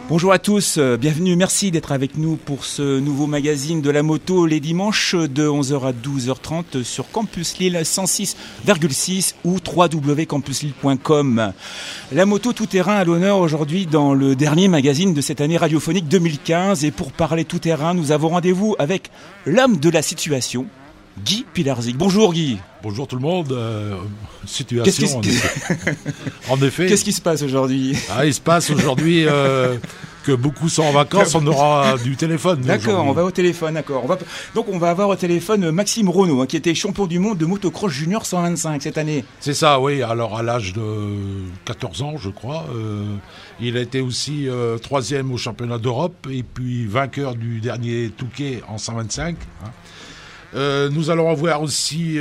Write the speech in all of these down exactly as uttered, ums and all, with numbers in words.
Bonjour à tous, euh, bienvenue, merci d'être avec nous pour ce nouveau magazine de la moto les dimanches de onze heures à douze heures trente sur Campus Lille cent six virgule six ou w w w point campus lille point com. La moto tout-terrain à l'honneur aujourd'hui dans le dernier magazine de cette année radiophonique deux mille quinze, et pour parler tout-terrain, nous avons rendez-vous avec l'homme de la situation, Guy Pilarczyk. Bonjour Guy. Bonjour tout le monde. Euh, situation. Qu'est-ce en, en effet. Qu'est-ce qui se passe aujourd'hui ? Ah, il se passe aujourd'hui euh, que beaucoup sont en vacances. On aura du téléphone. D'accord, on va au téléphone. D'accord. On va... Donc on va avoir au téléphone Maxime Renaud, hein, qui était champion du monde de motocross junior cent vingt-cinq cette année. C'est ça, oui. Alors à l'âge de quatorze ans, je crois, euh, il a été aussi euh, troisième au championnat d'Europe et puis vainqueur du dernier Touquet en cent vingt-cinq. Hein. Euh, nous allons voir aussi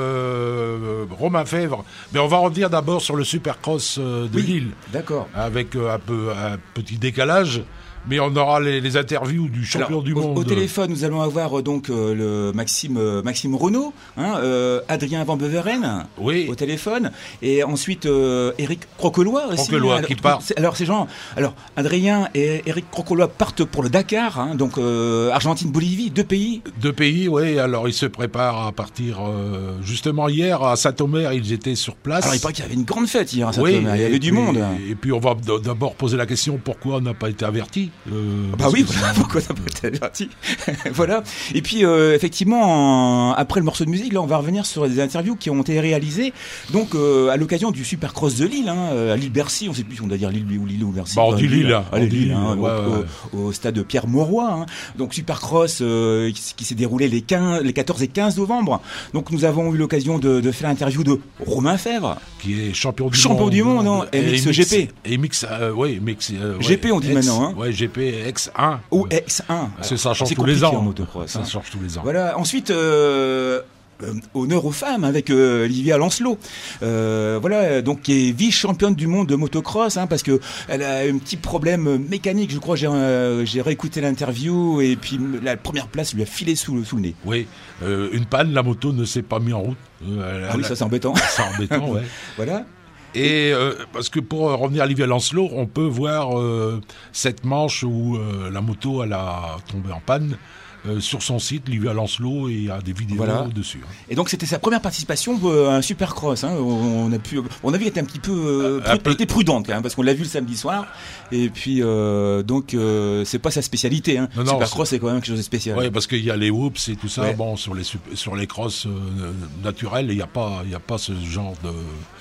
euh, Romain Fèvre, mais on va revenir d'abord sur le Supercross euh, de oui, Lille, d'accord. Avec euh, un, peu, un petit décalage. Mais on aura les, les interviews du champion Alors, du au, monde. Au téléphone, nous allons avoir euh, donc euh, le Maxime euh, Maxime Renaud, hein, euh, Adrien Van Beveren, oui, au téléphone, et ensuite euh, Eric Croquelois aussi. Croquelois alors, qui part. Alors ces gens, alors Adrien et Eric Croquelois partent pour le Dakar, hein, donc euh, Argentine, Bolivie, deux pays. Deux pays, oui. Alors ils se préparent à partir. Euh, justement hier à Saint-Omer, ils étaient sur place. Alors il paraît qu'il y avait une grande fête hier à Saint-Omer. Oui, il y avait puis, du monde. Et puis on va d'abord poser la question pourquoi on n'a pas été averti. Euh, bah oui, voilà, pourquoi t'as pas été averti. Voilà. Et puis euh, effectivement, en, après le morceau de musique, là, on va revenir sur des interviews qui ont été réalisées. Donc euh, à l'occasion du Supercross de Lille, hein, à Lille-Bercy, on sait plus si on doit dire Lille ou Lille ou Bercy. Bah, on dit Lille. Allez, Lille, Lille, hein, ouais, au, ouais. Au, au stade Pierre Mauroy. Hein. Donc Supercross euh, qui, qui s'est déroulé les, quinze, les quatorze et quinze novembre. Donc nous avons eu l'occasion de, de faire l'interview de Romain Fèvre, qui est champion du champion monde. du monde, non, M X G P. Et mix, euh, oui, mix. Euh, G P, ouais, on dit X, maintenant. Hein. Ouais, G P X un. Ou X un. C'est ça change c'est tous les ans. En motocross, ça hein. change tous les ans. Voilà. Ensuite. Euh Euh, honneur aux femmes avec euh, Olivia Lancelot, euh, voilà, donc qui est vice-championne du monde de motocross, hein, parce que elle a un petit problème mécanique, je crois. J'ai, euh, j'ai réécouté l'interview et puis la première place lui a filé sous le, sous le nez. Oui, euh, une panne, la moto ne s'est pas mise en route. Euh, ah oui, a... ça c'est embêtant. C'est embêtant, ouais. Voilà. Et euh, parce que pour revenir à Olivia Lancelot, on peut voir euh, cette manche où euh, la moto elle a tombé en panne. Euh, sur son site, Olivia Lancelot, et il y a des vidéos voilà. dessus. Hein. Et donc c'était sa première participation euh, à un Supercross. Hein. On a pu, on a vu qu'elle était un petit peu, euh, prud- peu... elle était prudente, hein, parce qu'on l'a vu le samedi soir. Et puis euh, donc euh, c'est pas sa spécialité. Hein. Non, non, Supercross c'est... c'est quand même quelque chose de spécial. Oui, parce qu'il y a les whoops et tout ça. Ouais. Bon, sur les sur les crosses euh, naturelles, il n'y a pas, il y a pas ce genre de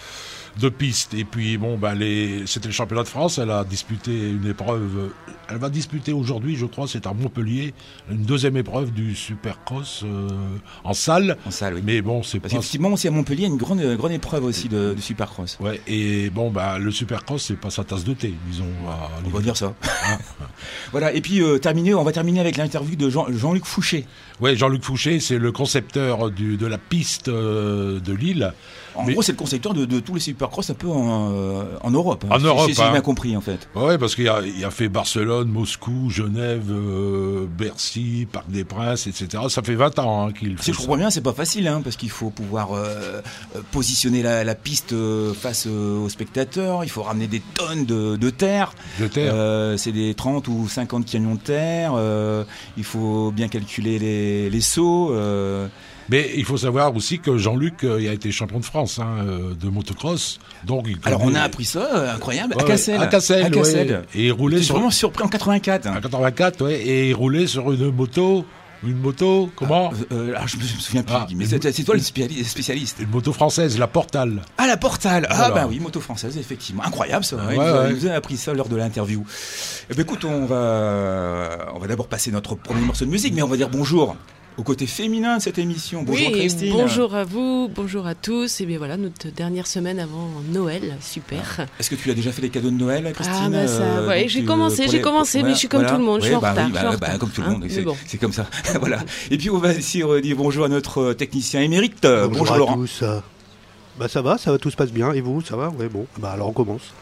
de pistes. Et puis bon, ben les, c'était le championnat de France. Elle a disputé une épreuve. Elle va disputer aujourd'hui, je crois, c'est à Montpellier, une deuxième épreuve du Supercross euh, en salle. En salle, oui. Mais bon, c'est parce pas. Effectivement, aussi à Montpellier, il y a une grande, grande épreuve aussi de, de Supercross. Ouais. Et bon, ben le Supercross, c'est pas sa tasse de thé, disons. À on va dire ça. Voilà. Et puis euh, terminer, on va terminer avec l'interview de Jean, Jean-Luc Fouché. Oui, Jean-Luc Fouché, c'est le concepteur du, de la piste euh, de Lille. En Mais... gros, c'est le concepteur de, de tous les Supercross un peu en, euh, en Europe. Hein, en si, Europe, si, si hein. j'ai bien compris en fait. Oui, parce qu'il a, il a fait Barcelone, Moscou, Genève, euh, Bercy, Parc des Princes, et cetera. Ça fait vingt ans hein, qu'il fait. Si je comprends bien, c'est pas facile, hein, parce qu'il faut pouvoir euh, positionner la, la piste face euh, aux spectateurs. Il faut ramener des tonnes de, de terre. De terre. Euh, c'est des trente ou cinquante camions de terre. Euh, il faut bien calculer les, les sauts. Euh, Mais il faut savoir aussi que Jean-Luc euh, il a été champion de France hein, euh, de motocross. Donc il alors on a appris ça, euh, incroyable, ouais, à Cassel. À Cassel, à Cassel. Ouais. Et il roulait sur... sur... vraiment surpris en quatre-vingt-quatre. En quatre-vingt-quatre, ouais. Et il roulait sur une moto. Une moto, comment ah, euh, alors je me souviens plus. Ah, mais une... c'est, c'est toi le spécialiste. Une moto française, la Portal. Ah, la Portal. Ah, voilà. bah oui, moto française, effectivement. Incroyable, ça. Ouais, il, ouais, nous a, ouais. il nous a appris ça lors de l'interview. Eh bien, écoute, on va, on va d'abord passer notre premier morceau de musique, mais on va dire bonjour au côté féminin de cette émission. Bonjour oui, Christine. Bonjour à vous, bonjour à tous. Et bien voilà, notre dernière semaine avant Noël, super. Ah. Est-ce que tu as déjà fait les cadeaux de Noël, Christine? Ah bah ça, euh, ouais, j'ai tu, commencé, j'ai les, commencé, voilà, mais je suis comme voilà. tout le monde, je suis ouais, en bah, retard. oui, bah, je suis en bah, retard. comme tout le hein, monde, c'est, bon. c'est comme ça. Voilà. Et puis on va aussi dire bonjour à notre technicien émérite. Bonjour, bonjour à Laurent. tous. Bah ça va, ça va, tout se passe bien. Et vous, ça va? Ouais, bon. Bah alors on commence.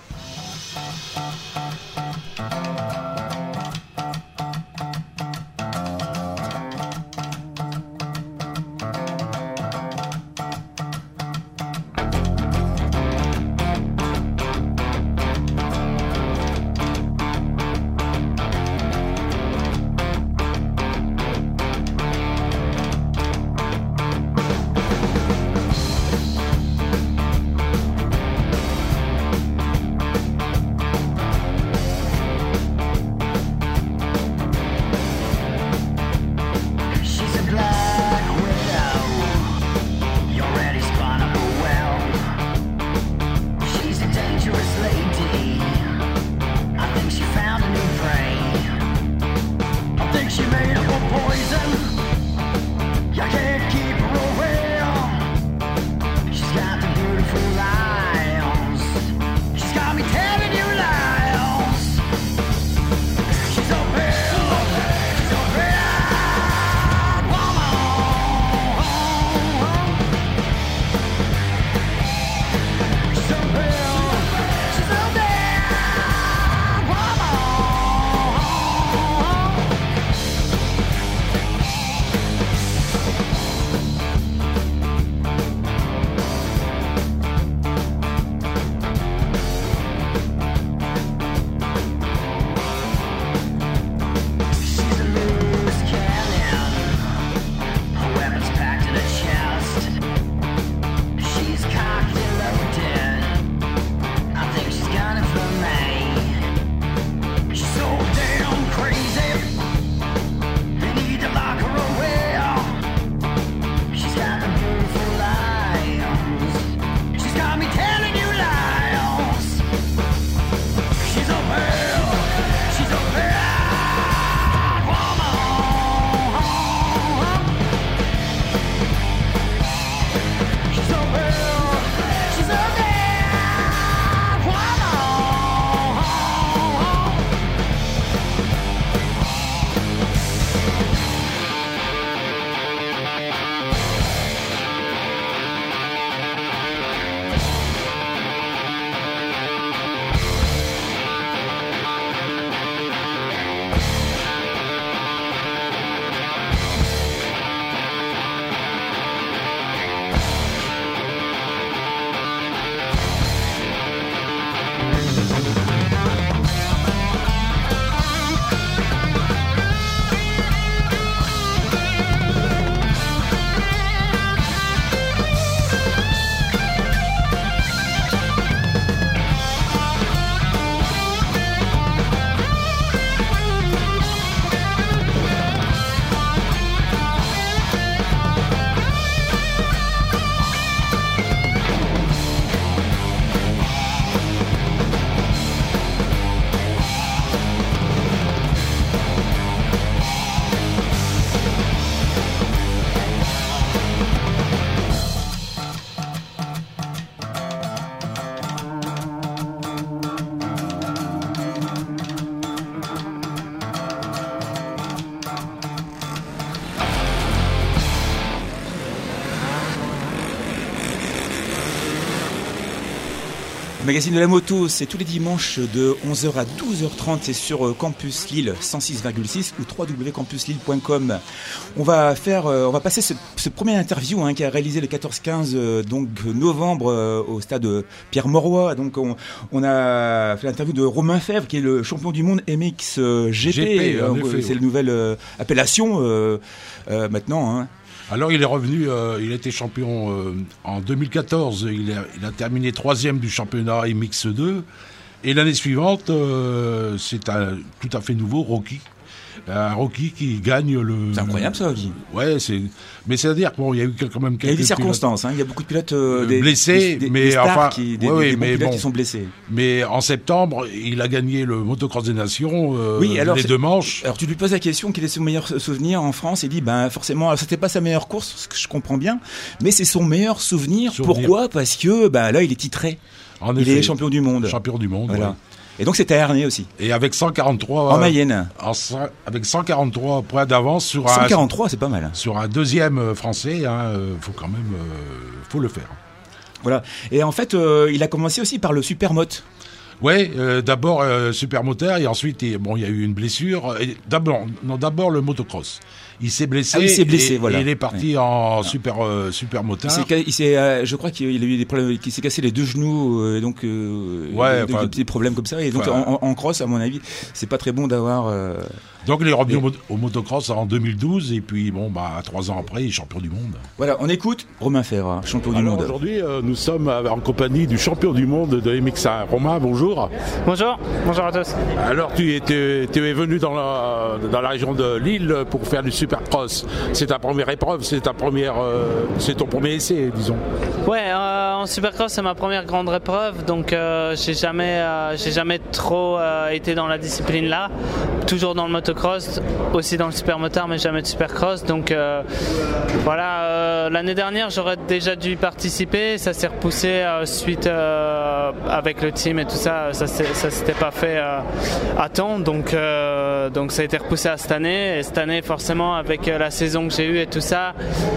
Le magazine de la moto, c'est tous les dimanches de onze heures à douze heures trente, c'est sur Campus Lille cent six virgule six ou w w w point campus lille point com. On va faire, on va passer ce, ce premier interview hein, qui a réalisé le quatorze quinze donc novembre euh, au stade Pierre Mauroy. Donc on, on a fait l'interview de Romain Fèvre qui est le champion du monde M X G P. G P euh, effet, c'est ouais. la nouvelle euh, appellation euh, euh, maintenant. Hein. Alors il est revenu, euh, il a été champion euh, en deux mille quatorze, il a, il a terminé troisième du championnat M X deux, et l'année suivante, euh, c'est un tout à fait nouveau, Rocky. Un Rocky qui gagne le... C'est incroyable ça, Rocky. Ouais, c'est... mais c'est-à-dire qu'il bon, y a eu quand même quelques... Il y a eu des circonstances, hein. Il y a beaucoup de pilotes euh, des, blessés, des, des, mais des stars enfin... qui, des, ouais, des, ouais, des bons mais pilotes bon, qui sont blessés. Mais en septembre, il a gagné le motocross des nations, euh, oui, alors les deux manches. Alors tu lui poses la question, quel est son meilleur souvenir en France? Il dit, ben forcément, c'était pas sa meilleure course, ce que je comprends bien, mais c'est son meilleur souvenir. souvenir. Pourquoi? Parce que ben, là, il est titré. En il effet, est champion du monde. Champion du monde, voilà. Ouais. Et donc c'était à Ernée aussi. Et avec cent quarante-trois... En Mayenne. En, avec cent quarante-trois points d'avance sur cent quarante-trois, un... c'est pas mal. Sur un deuxième français, il hein, faut quand même... Euh, faut le faire. Voilà. Et en fait, euh, il a commencé aussi par le Supermote. Oui, euh, d'abord euh, Supermoteur et ensuite et, bon il y a eu une blessure. Et d'abord non d'abord le motocross. Il s'est blessé. Ah, il s'est blessé, et, voilà. Et il est parti oui. en ah. super euh, supermoteur. Il s'est, il s'est, euh, je crois qu'il a eu des problèmes, qu'il s'est cassé les deux genoux, euh, donc euh, ouais, des, des petits problèmes comme ça. Et donc en, en cross, à mon avis, c'est pas très bon d'avoir. Euh, donc il est revenu et... au, au motocross en deux mille douze et puis bon bah trois ans après il est champion du monde. Voilà, on écoute Romain Fèvre, champion Alors, du monde. Aujourd'hui, euh, nous sommes en compagnie du champion du monde de M X un. Romain, bonjour. Bonjour, bonjour à tous. Alors tu es, tu, tu es venu dans la, dans la région de Lille pour faire du supercross. C'est ta première épreuve, c'est ta première, euh, c'est ton premier essai, disons. Ouais, euh, en supercross c'est ma première grande épreuve, donc euh, j'ai jamais, euh, j'ai jamais trop euh, été dans la discipline là. Toujours dans le motocross, aussi dans le supermotard, mais jamais de supercross. Donc euh, voilà, euh, l'année dernière j'aurais déjà dû y participer, ça s'est repoussé euh, suite euh, avec le team et tout ça, ça, ça s'était pas fait euh, à temps, donc euh, donc ça a été repoussé à cette année. Et cette année forcément avec euh, la saison que j'ai eue et tout ça,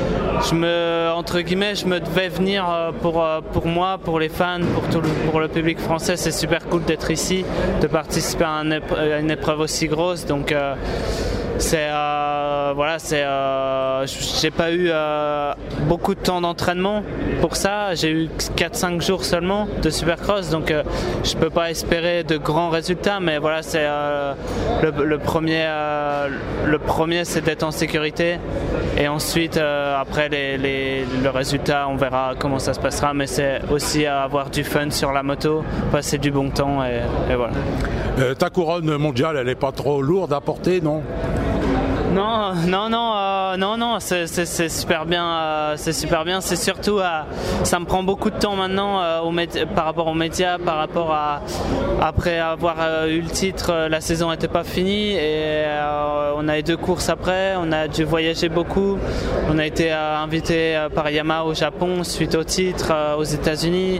je me, entre guillemets, je me devais venir pour, pour moi, pour les fans, pour, tout le, pour le public français. C'est super cool d'être ici, de participer à, un épre- à une épreuve aussi grosse. Donc euh, c'est euh, voilà, c'est euh, j'ai pas eu euh, beaucoup de temps d'entraînement pour ça. J'ai eu quatre cinq jours seulement de supercross, donc euh, je peux pas espérer de grands résultats. Mais voilà, c'est euh, le, le premier, euh, le premier, c'est d'être en sécurité. Et ensuite, euh, après les, les, le résultat, on verra comment ça se passera. Mais c'est aussi avoir du fun sur la moto, passer du bon temps et, et voilà. Euh, ta couronne mondiale, elle est pas trop lourde à porter, non ? Non, non, non, euh, non, non, c'est, c'est, c'est super bien, euh, c'est super bien. C'est surtout, euh, ça me prend beaucoup de temps maintenant euh, au médi- par rapport aux médias, par rapport à après avoir euh, eu le titre, euh, la saison n'était pas finie et euh, on a eu deux courses après. On a dû voyager beaucoup. On a été euh, invité euh, par Yamaha au Japon suite au titre, euh, aux États-Unis.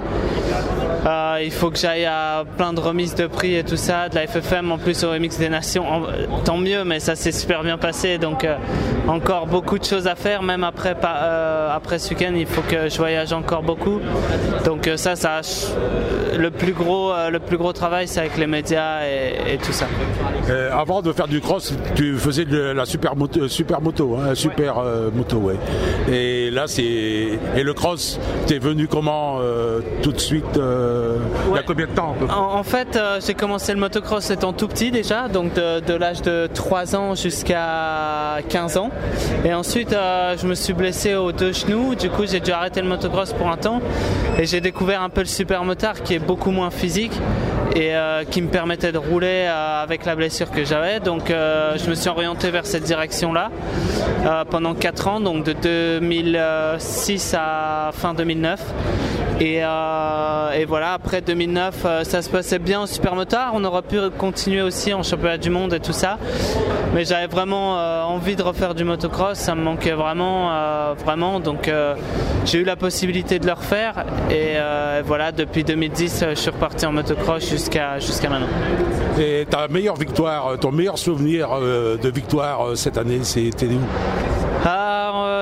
Euh, il faut que j'aille à plein de remises de prix et tout ça, de la F F M en plus au M X des Nations. En, tant mieux, mais ça s'est super bien passé. Donc euh, encore beaucoup de choses à faire. Même après, pas, euh, après ce week-end, il faut que je voyage encore beaucoup. Donc euh, ça, ça le plus gros, euh, le plus gros travail, c'est avec les médias et, et tout ça. Euh, avant de faire du cross, tu faisais de la super moto, super moto, hein, super ouais. Euh, moto, ouais. Et là, c'est et le cross, t'es venu comment euh, tout de suite euh, ouais. Il y a combien de temps en, en fait, euh, j'ai commencé le motocross étant tout petit déjà, donc de, de l'âge de trois ans jusqu'à quinze ans. Et ensuite, euh, je me suis blessé aux deux genoux. Du coup, j'ai dû arrêter le motocross pour un temps. Et j'ai découvert un peu le supermotard qui est beaucoup moins physique et euh, qui me permettait de rouler euh, avec la blessure que j'avais. Donc euh, je me suis orienté vers cette direction-là euh, pendant quatre ans, donc de deux mille six à fin deux mille neuf. Et, euh, et voilà, après deux mille neuf, euh, ça se passait bien au supermotard. On aurait pu continuer aussi en championnat du monde et tout ça. Mais j'avais vraiment euh, envie de refaire du motocross, ça me manquait vraiment, euh, vraiment. Donc euh, j'ai eu la possibilité de le refaire. Et euh, voilà, depuis deux mille dix, je suis reparti en motocross jusqu'à, jusqu'à maintenant. Et ta meilleure victoire, ton meilleur souvenir euh, de victoire euh, cette année, c'était où ? Alors, euh,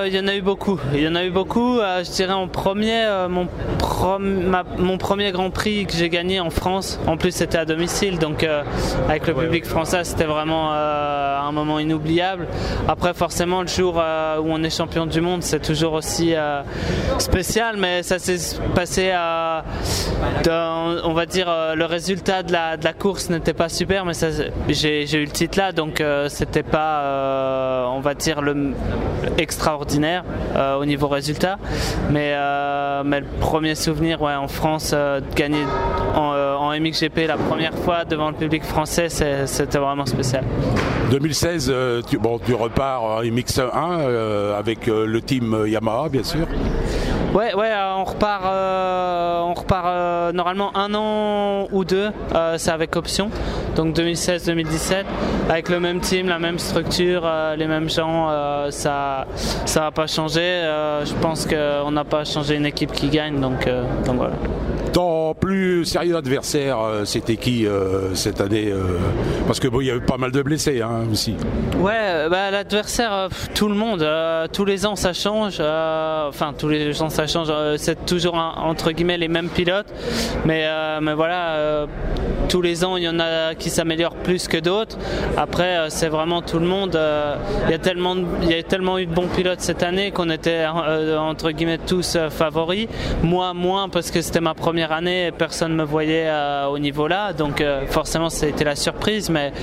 euh, il y en a eu beaucoup. Il y en a eu beaucoup. Euh, je dirais en premier, euh, mon, prom- ma, mon premier Grand Prix que j'ai gagné en France. En plus, c'était à domicile, donc euh, avec le public français, c'était vraiment euh, un moment inoubliable. Après, forcément, le jour euh, où on est champion du monde, c'est toujours aussi euh, spécial, mais ça s'est passé à, dans, on va dire, euh, le résultat de la, de la course n'était pas super, mais ça, j'ai, j'ai eu le titre là, donc euh, c'était pas, euh, on va dire, le extraordinaire euh, au niveau résultat, mais, euh, mais le premier souvenir, ouais, en France, euh, de gagner en, euh, en M X G P la première fois devant le public français, c'est, c'était vraiment spécial. deux mille seize, euh, tu, bon, tu repars en M X un euh, avec euh, le team Yamaha, bien sûr. Ouais, ouais, euh, on repart, euh, on repart euh, normalement un an ou deux, euh, c'est avec option, donc deux mille seize deux mille dix-sept, avec le même team, la même structure, euh, les mêmes gens, euh, ça, ça va pas changer. Euh, je pense qu'on n'a pas changé une équipe qui gagne, donc, euh, donc voilà. Ton plus sérieux adversaire, euh, c'était qui euh, cette année euh, parce que bon, il y a eu pas mal de blessés hein, aussi. Ouais, bah, l'adversaire, euh, tout le monde, euh, tous les ans ça change, euh, enfin tous les ans ça change, euh, c'est toujours un, entre guillemets les mêmes pilotes, mais, euh, mais voilà, euh, tous les ans il y en a qui s'améliorent plus que d'autres. Après euh, c'est vraiment tout le monde, euh, il y a tellement, il y a tellement eu de bons pilotes cette année qu'on était euh, entre guillemets tous euh, favoris. Moi moins parce que c'était ma première année et personne ne me voyait euh, au niveau là, donc euh, forcément c'était la surprise, mais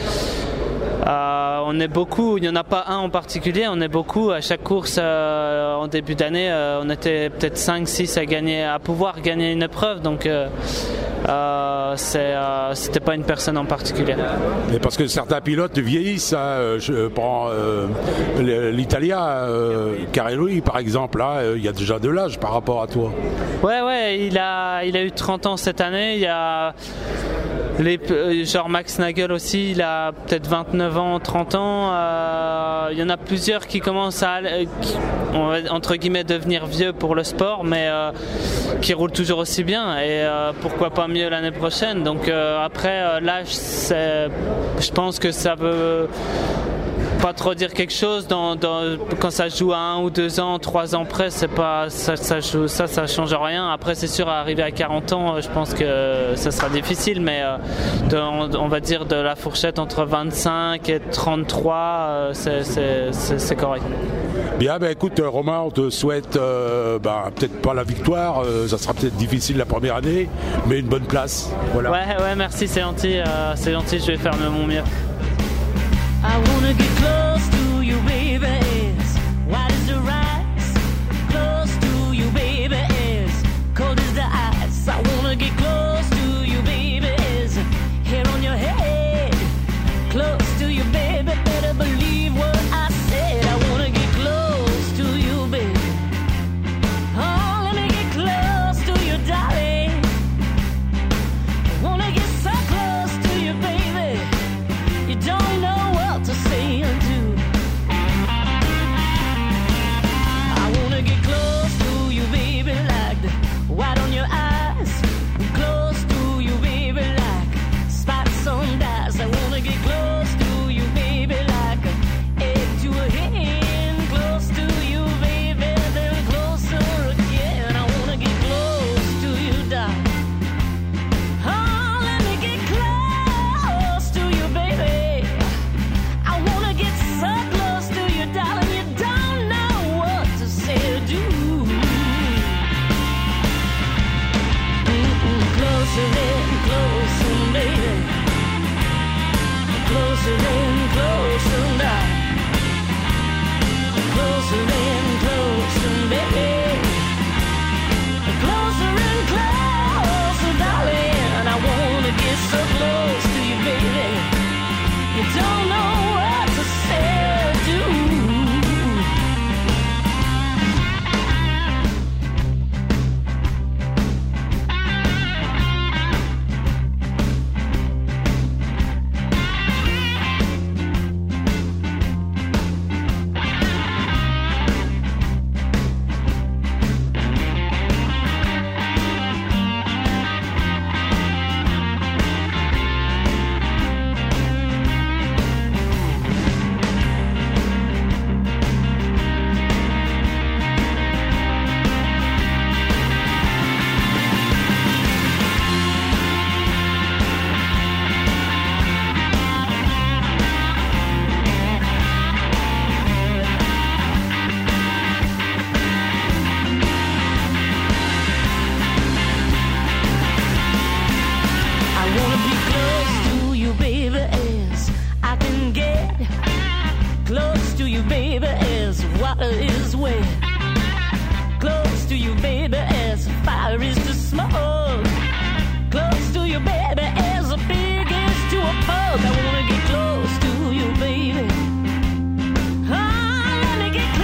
Euh, on est beaucoup, il n'y en a pas un en particulier, on est beaucoup à chaque course euh, en début d'année, euh, on était peut-être cinq six à gagner, à pouvoir gagner une épreuve, donc euh, euh, c'est, euh, c'était pas une personne en particulier. Et parce que certains pilotes vieillissent, hein, je prends euh, l'Italien, euh, Carelli par exemple, là, il y a déjà de l'âge par rapport à toi. Ouais, ouais, il a, il a eu trente ans cette année, il y a... Les, genre Max Nagel aussi, il a peut-être vingt-neuf ans, trente ans. Euh, il y en a plusieurs qui commencent à, qui, on va, entre guillemets, devenir vieux pour le sport, mais euh, qui roulent toujours aussi bien. Et euh, pourquoi pas mieux l'année prochaine. Donc euh, après, euh, l'âge, c'est, je pense que ça veut pas trop dire quelque chose. Dans, dans, quand ça joue à un ou deux ans, trois ans près, c'est pas, ça, ça, joue, ça, ça change rien. Après, c'est sûr, à arriver à quarante ans, je pense que ça sera difficile, mais euh, de, on, on va dire de la fourchette entre vingt-cinq et trente-trois, euh, c'est, c'est, c'est, c'est correct. Bien, ben écoute, Romain, on te souhaite euh, ben, peut-être pas la victoire, euh, ça sera peut-être difficile la première année, mais une bonne place. Voilà. Ouais, ouais, merci, c'est gentil, euh, c'est gentil, je vais faire de mon mieux. I wanna get close to you, baby. As white as the rice, close to you, baby. As cold as the ice. I wanna get close to you, baby. As hair on your head, close to you, baby. Better believe what I said. I wanna get close to you, baby. Oh, let me get close to you, darling. I wanna get so close to you, baby. You don't know to say and do. I wanna get close to you, baby, like the white on your eyes. Close to you, baby, like spots on dice. I wanna get close to you, baby, like a egg to water is wet. Close to you, baby, as the fire is to smoke. Close to you, baby, as a pig is to a pug. I wanna get close to you, baby. Ah, let me get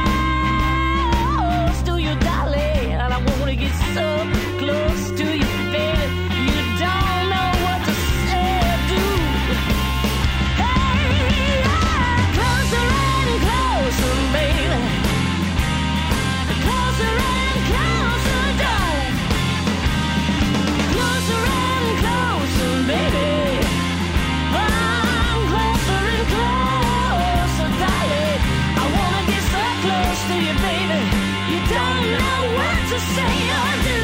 close to you, darling. And I wanna get so close to you, baby. You don't know what to say or do. Hey, yeah, closer and closer, baby. Closer and closer, darling. Closer and closer, baby. I'm closer and closer, darling. I wanna get so close to you, baby. You don't know what to say or do.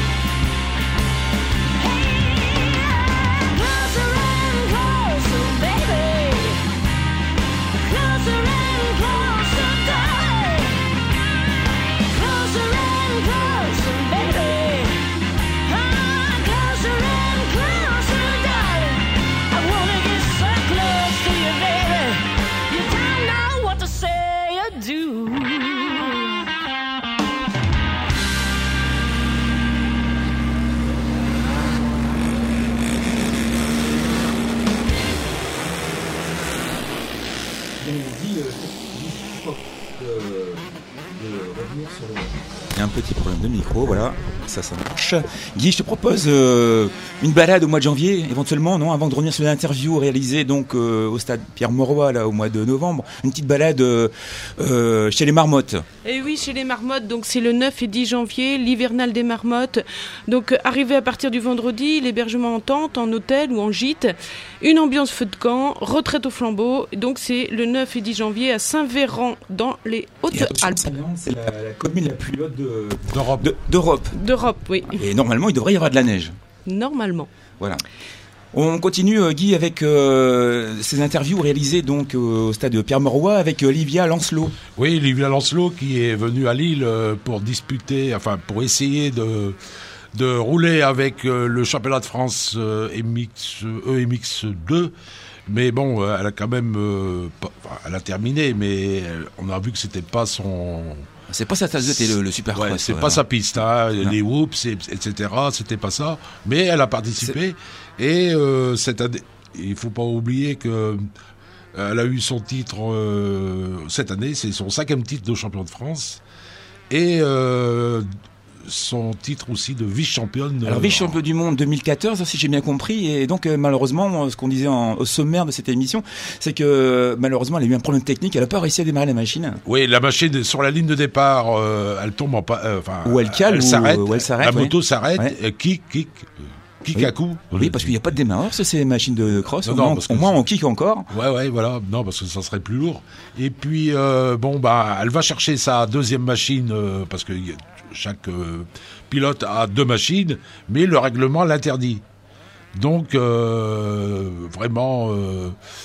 Hey, closer and closer, baby. Closer and closer, darling. Closer and closer, baby. Ah, closer and closer, darling. I wanna get so close to you, baby. You don't know what to say or do. Il y a un petit problème de micro, voilà, ça, ça marche. Guy, je te propose euh, une balade au mois de janvier, éventuellement, non, avant de revenir sur l'interview réalisée donc euh, au stade Pierre-Mauroy là au mois de novembre, une petite balade euh, euh, chez les marmottes. Et oui, chez les marmottes, donc c'est le neuf et dix janvier, l'hivernal des marmottes. Donc euh, arrivé à partir du vendredi, l'hébergement en tente, en hôtel ou en gîte, une ambiance feu de camp, retraite au flambeau. Donc c'est le neuf et dix janvier à Saint-Véran dans les Hautes-Alpes. C'est la, la commune la plus haute de, D'Europe. de- d'Europe. D'Europe, oui, Et normalement, il devrait y avoir de la neige. normalement. Voilà. On continue, euh, Guy, avec euh, ces interviews réalisées donc euh, au stade de Pierre-Mauroy avec euh, Livia Lancelot. Oui, Livia Lancelot qui est venue à Lille euh, pour disputer, enfin pour essayer de de rouler avec euh, le championnat de France euh, M X, E M X deux. Mais bon, euh, elle a quand même, euh, pas- enfin, elle a terminé, mais elle- on a vu que c'était pas son. C'est pas sa tasse de thé, le, le super Ouais, cross, c'est ouais. pas sa piste, hein. Non. Les whoops, et, etc. C'était pas ça. Mais elle a participé et euh, cette année, il faut pas oublier que euh, elle a eu son titre euh, cette année, c'est son cinquième titre de champion de France et euh, son titre aussi de vice-championne. Alors euh, vice-champion du monde deux mille quatorze, si j'ai bien compris, et donc euh, malheureusement, ce qu'on disait en, au sommaire de cette émission, c'est que euh, malheureusement, elle a eu un problème technique, elle a pas réussi à démarrer la machine. Oui, la machine sur la ligne de départ, euh, elle tombe en pas, euh, enfin, Ou elle cale, ou- s'arrête, ou elle s'arrête, la ouais. moto s'arrête, Ouais. euh, kick, kick, euh, kick Oui. à coup. Oui, parce qu'il n'y a pas de démarreur sur ces machines de cross, Non, au, non, moins, parce que au moins c'est- on kick encore. Ouais, ouais, voilà. Non, parce que ça serait plus lourd. Et puis, euh, bon, bah, elle va chercher sa deuxième machine, euh, parce que y a- chaque euh, pilote a deux machines, mais le règlement l'interdit. Donc, euh, vraiment, euh,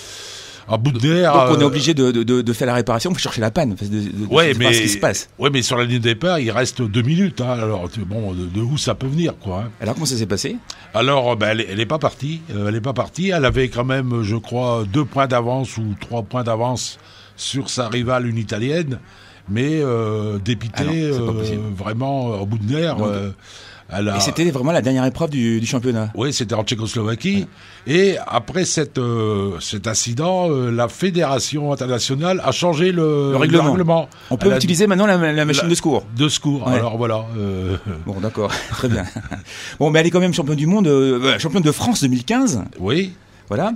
à bout de nerfs. Donc on est euh, obligé de, de, de, de faire la réparation, pour chercher la panne, de, de, de, Ouais, de mais, voir ce qui se passe. ouais, mais sur la ligne de départ, il reste deux minutes. Hein, alors, tu- bon, de, de où ça peut venir, quoi. Hein. Alors comment ça s'est passé? Alors, euh, ben, elle, est- elle est pas partie. Euh, elle est pas partie. Elle avait quand même, je crois, deux points d'avance ou trois points d'avance sur sa rivale, une italienne. Mais euh, dépitée, Ah non, c'est pas euh, possible. vraiment euh, au bout de nerfs. Donc, euh, elle a... Et c'était vraiment la dernière épreuve du, du championnat. Oui, c'était en Tchécoslovaquie. Et après cette, euh, cet incident, euh, la fédération internationale a changé le, Le règlement. On peut Elle a- utiliser maintenant la, la machine la- de secours. de secours. Ouais. Alors voilà. euh, Bon, d'accord, très bien. Bon, mais elle est quand même championne du monde, euh, championne de France deux mille quinze. oui. Voilà.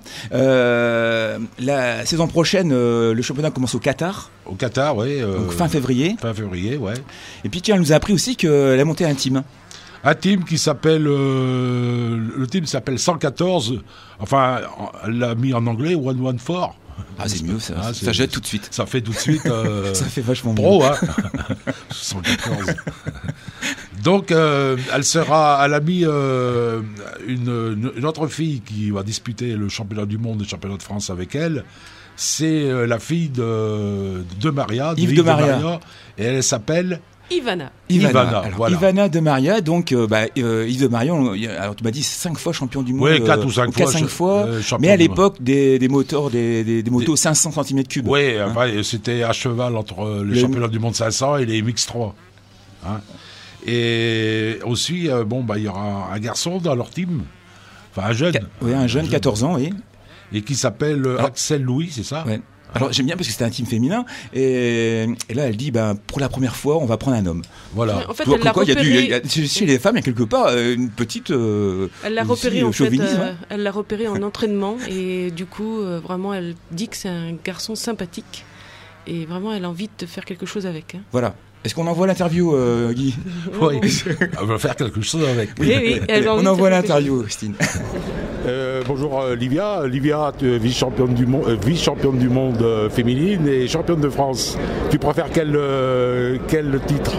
Euh, la saison prochaine, euh, le championnat commence au Qatar, Au Qatar, oui. euh, donc fin février. Fin février, ouais. Et puis tiens, elle nous a appris aussi qu'elle a monté un team. Un team qui s'appelle, euh, le team s'appelle cent quatorze, enfin, elle l'a mis en anglais, cent quatorze. Ah, c'est mieux, ça, Ah, ça c'est- jette tout de suite. Ça fait tout de suite euh, Ça fait vachement pro, mieux. hein. cent quatorze. Donc, euh, elle sera, elle a mis euh, une, une autre fille qui va disputer le championnat du monde et le championnat de France avec elle. C'est euh, la fille de, de Maria, de Yves de Maria. et elle s'appelle Ivana. Ivana, Ivana, alors, voilà. Ivana de Maria, donc euh, bah, euh, Yves de Maria, on- il y a- alors tu m'as dit cinq fois champion du monde. Oui, quatre euh, ou cinq quatre, fois, cinq je- fois. euh, champion mais à du l'époque des, des moteurs, des, des, des motos cinq cents centimètres cubes. Oui, Hein. enfin, c'était à cheval entre euh, les Le- championnats du monde cinq cents et les M X trois. Hein. Et aussi, euh, bon, bah, il y aura un garçon dans leur team, enfin un jeune, Ca- Oui, un jeune, quatorze ans, oui. et qui s'appelle euh, Alors- Axel Louis, c'est ça? Ouais. Alors j'aime bien parce que c'était un team féminin et, et là elle dit ben pour la première fois on va prendre un homme. Voilà. En fait, Tu vois, elle l'a comme quoi, il y a du- repéré, il y a- chez chez les femmes il y a quelque part euh, une petite euh, elle l'a aussi, repéré euh, en fait, chauvinisme, euh, hein. elle l'a repéré en entraînement et du coup, euh, vraiment, elle dit que c'est un garçon sympathique et vraiment, elle a envie de faire quelque chose avec. Hein. Voilà. Est-ce qu'on envoie l'interview, euh, Guy? Oui, on va faire quelque chose avec. Oui, oui, elle a envie On de envoie faire quelque l'interview, Christine. Euh, bonjour euh, Livia, Livia, tu es vice-championne du monde, euh, vice-championne du monde euh, féminine et championne de France. Tu préfères quel euh, quel titre?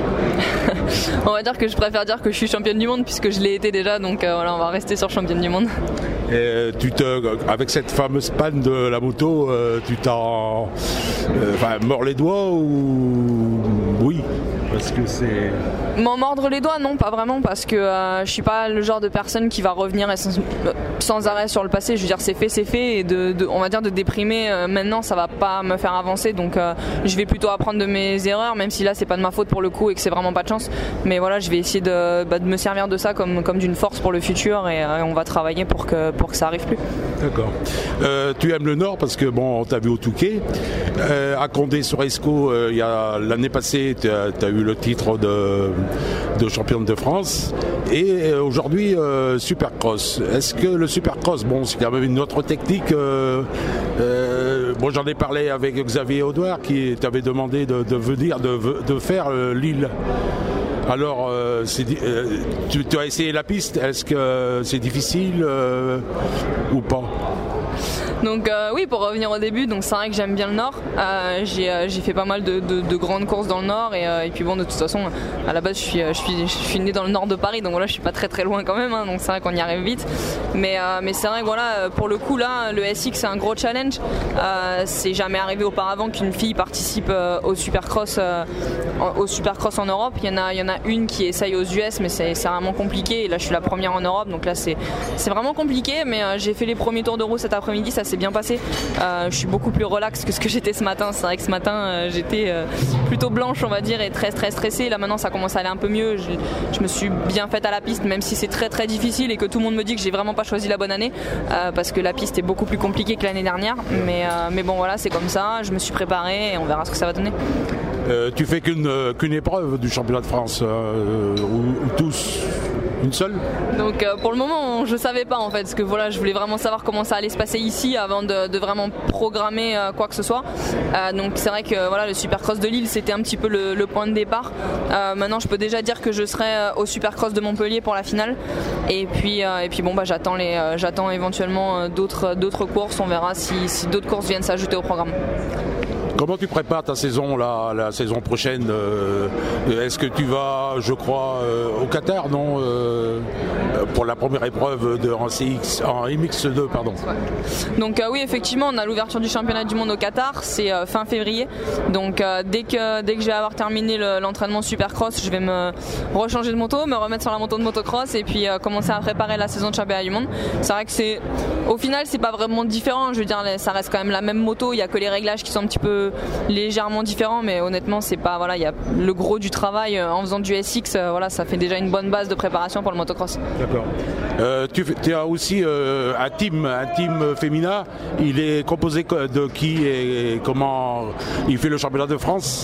On va dire que je préfère dire que je suis championne du monde puisque je l'ai été déjà, donc euh, voilà, on va rester sur championne du monde. Et tu te, avec cette fameuse panne de la moto, euh, tu t'en, euh, enfin, mords les doigts ou oui, parce que c'est. M'en mordre les doigts, non, pas vraiment, parce que euh, je suis pas le genre de personne qui va revenir et sans, sans arrêt sur le passé. Je veux dire, c'est fait, c'est fait, et de, de, on va dire de déprimer euh, maintenant, ça va pas me faire avancer. Donc, euh, je vais plutôt apprendre de mes erreurs, même si là, c'est pas de ma faute pour le coup et que c'est vraiment pas de chance. Mais voilà, je vais essayer de, bah, de me servir de ça comme, comme d'une force pour le futur, et euh, on va travailler pour que pour que ça arrive plus. D'accord. Euh, tu aimes le Nord parce que bon, on t'a vu au Touquet. Euh, à Condé-sur-Escaut, euh, il y a l'année passée, tu as eu le titre de, de championne de France. Et euh, aujourd'hui, euh, Supercross. Est-ce que le Supercross, bon, c'est quand même une autre technique. Euh, euh, bon, j'en ai parlé avec Xavier Audouard qui t'avait demandé de, de venir, de, de faire euh, Lille. Alors, euh, c'est, euh, tu, tu as essayé la piste. Est-ce que c'est difficile euh, ou pas? Donc euh, oui, pour revenir au début, donc c'est vrai que j'aime bien le Nord. Euh, j'ai, euh, j'ai fait pas mal de, de, de grandes courses dans le Nord et, euh, et puis bon, de toute façon, à la base, je suis, je suis, je suis né dans le Nord de Paris, donc voilà, je suis pas très très loin quand même. Hein, donc c'est vrai qu'on y arrive vite. Mais euh, mais c'est vrai que voilà, pour le coup là, le S X c'est un gros challenge. Euh, c'est jamais arrivé auparavant qu'une fille participe euh, au Supercross, euh, au Supercross en Europe. Il y en a, il y en a une qui essaye aux U S, mais c'est, c'est vraiment compliqué. Et là, je suis la première en Europe, donc là c'est, c'est vraiment compliqué. Mais euh, j'ai fait les premiers tours de roue cet après-midi, ça s'est bien passé. Euh, je suis beaucoup plus relax que ce que j'étais ce matin. C'est vrai que ce matin euh, j'étais euh, plutôt blanche, on va dire, et très très stressée. Là maintenant ça commence à aller un peu mieux. Je, je me suis bien faite à la piste, même si c'est très très difficile et que tout le monde me dit que j'ai vraiment pas choisi la bonne année euh, parce que la piste est beaucoup plus compliquée que l'année dernière. Mais, euh, mais bon voilà, c'est comme ça. Je me suis préparée et on verra ce que ça va donner. Euh, tu fais qu'une, euh, qu'une épreuve du championnat de France euh, ou, ou tous? Une seule? Donc euh, pour le moment je savais pas en fait, parce que voilà, je voulais vraiment savoir comment ça allait se passer ici avant de, de vraiment programmer euh, quoi que ce soit. Euh, donc c'est vrai que voilà, le Supercross de Lille c'était un petit peu le, le point de départ. Euh, maintenant je peux déjà dire que je serai euh, au Supercross de Montpellier pour la finale. Et puis euh, et puis bon bah j'attends les euh, j'attends éventuellement euh, d'autres d'autres courses. On verra si, si d'autres courses viennent s'ajouter au programme. Comment tu prépares ta saison là, la saison prochaine? euh, Est-ce que tu vas, je crois, euh, au Qatar, non, euh, pour la première épreuve de, en, C X, en M X deux, pardon. Donc euh, oui, effectivement, on a l'ouverture du championnat du monde au Qatar, c'est euh, fin février. Donc euh, dès que dès que je vais avoir terminé le, l'entraînement Supercross, je vais me rechanger de moto, me remettre sur la moto de motocross et puis euh, commencer à préparer la saison de championnat du monde. C'est vrai que c'est, au final, c'est pas vraiment différent. Je veux dire, ça reste quand même la même moto. Il y a que les réglages qui sont un petit peu légèrement différents, mais honnêtement, c'est pas, voilà, il y a le gros du travail euh, en faisant du S X. Euh, voilà, ça fait déjà une bonne base de préparation pour le motocross. D'accord. Euh, tu, tu as aussi euh, un team, un team féminin. Il est composé de qui et comment il fait le championnat de France?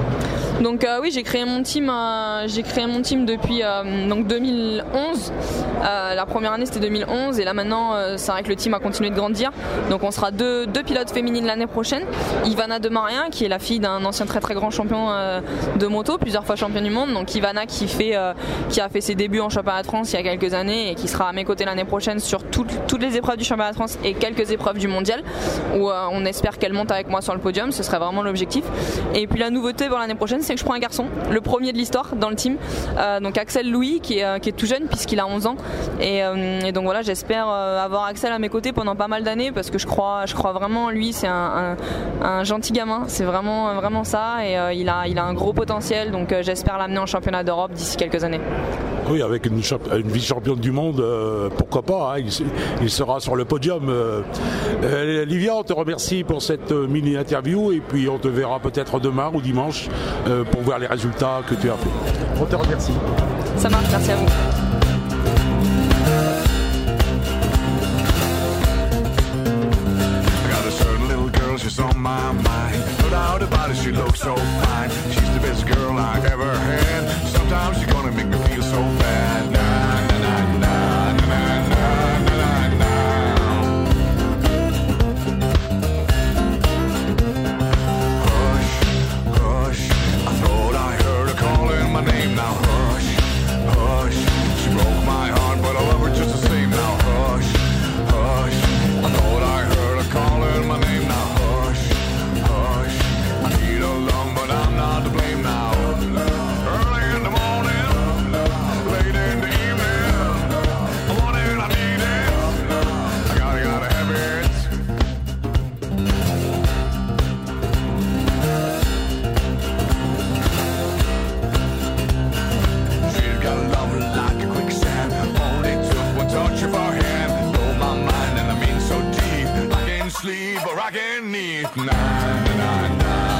Donc euh, oui, j'ai créé mon team, euh, j'ai créé mon team depuis euh, donc deux mille onze. Euh, la première année c'était deux mille onze et là maintenant euh, c'est vrai que le team a continué de grandir. Donc on sera deux, deux pilotes féminines l'année prochaine. Ivana de Maria qui est la fille d'un ancien très très grand champion euh, de moto, plusieurs fois championne du monde. Donc Ivana qui fait, euh, qui a fait ses débuts en championnat de France il y a quelques années et qui sera à mes côtés l'année prochaine sur toutes, toutes les épreuves du championnat de France et quelques épreuves du mondial où euh, on espère qu'elle monte avec moi sur le podium. Ce serait vraiment l'objectif. Et puis la nouveauté pour l'année prochaine, c'est que je prends un garçon, le premier de l'histoire dans le team, euh, donc Axel Louis qui est, euh, qui est tout jeune puisqu'il a onze ans et, euh, et donc voilà, j'espère euh, avoir Axel à mes côtés pendant pas mal d'années parce que je crois, je crois vraiment en lui, c'est un, un, un gentil gamin, c'est vraiment, vraiment ça et euh, il, a, il a un gros potentiel, donc euh, j'espère l'amener en championnat d'Europe d'ici quelques années. Oui, avec une, champ- une vice-championne du monde, euh, pourquoi pas, hein, il, il sera sur le podium. Euh, euh, Livia, on te remercie pour cette euh, mini-interview et puis on te verra peut-être demain ou dimanche euh, pour voir les résultats que tu as fait. On te remercie. Ça marche, merci à vous. She's on my mind, no doubt about it, she looks so fine. She's the best girl I've ever had. Sometimes she's gonna make me feel so bad. Na, na, na, na, na, na, na, na, na. Hush, hush, I thought I heard her calling my name. Now hush, hush, she broke my heart, but I love her just the same. Now hush, hush, I thought I heard her calling my name. Now but I'm not to blame now. Early in the morning, late in the evening, I want it, I need it, I gotta, gotta have it. She's got a love like a quicksand, only took one touch of her hand. Blow my mind and I mean so deep, I can't sleep or I can't eat. Nah, nah, nah, nah.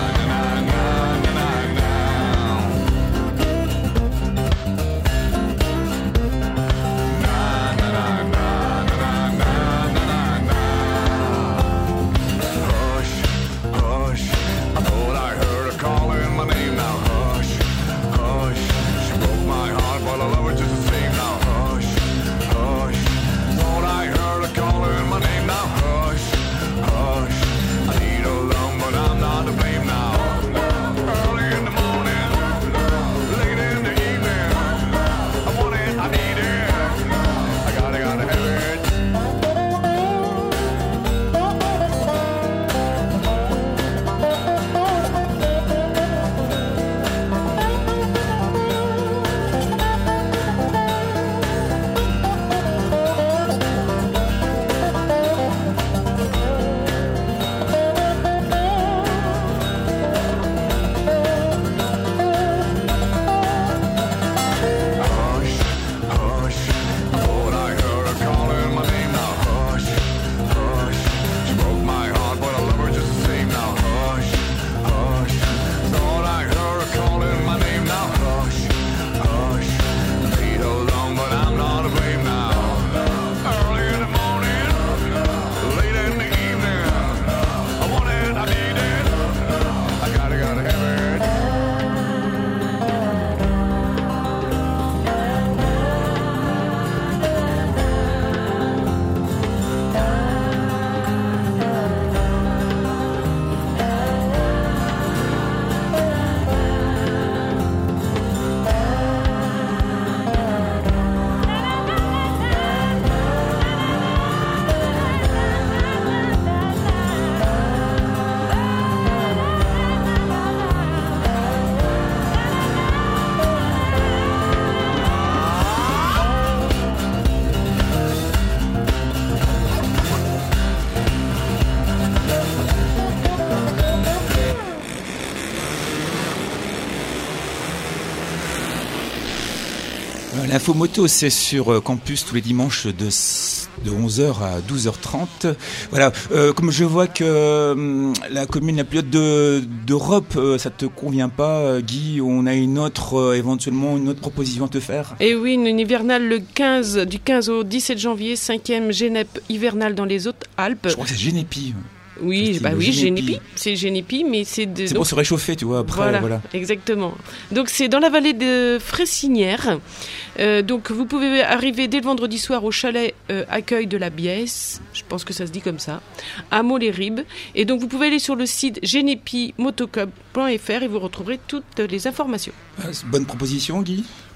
L'info moto, c'est sur campus tous les dimanches de, de onze heures à douze heures trente. Voilà, euh, comme je vois que euh, la commune la plus haute de, d'Europe, euh, ça te convient pas, euh, Guy, on a une autre, euh, éventuellement une autre proposition à te faire. Et oui, une hivernale le quinze, du quinze au dix-sept janvier, cinquième Génep hivernale dans les Hautes-Alpes. Je crois que c'est Génépi. Oui, bah oui, Génépi, c'est Génépi, mais c'est de, c'est donc, pour se réchauffer, tu vois. Après, voilà, voilà. Exactement. Donc c'est dans la vallée de Fressinière. Euh, donc vous pouvez arriver dès le vendredi soir au chalet euh, accueil de la Biesse. Je pense que ça se dit comme ça. À Mots-les-Ribes. Et donc vous pouvez aller sur le site génépi motoclub point f r et vous retrouverez toutes les informations. Bonne proposition, Guy.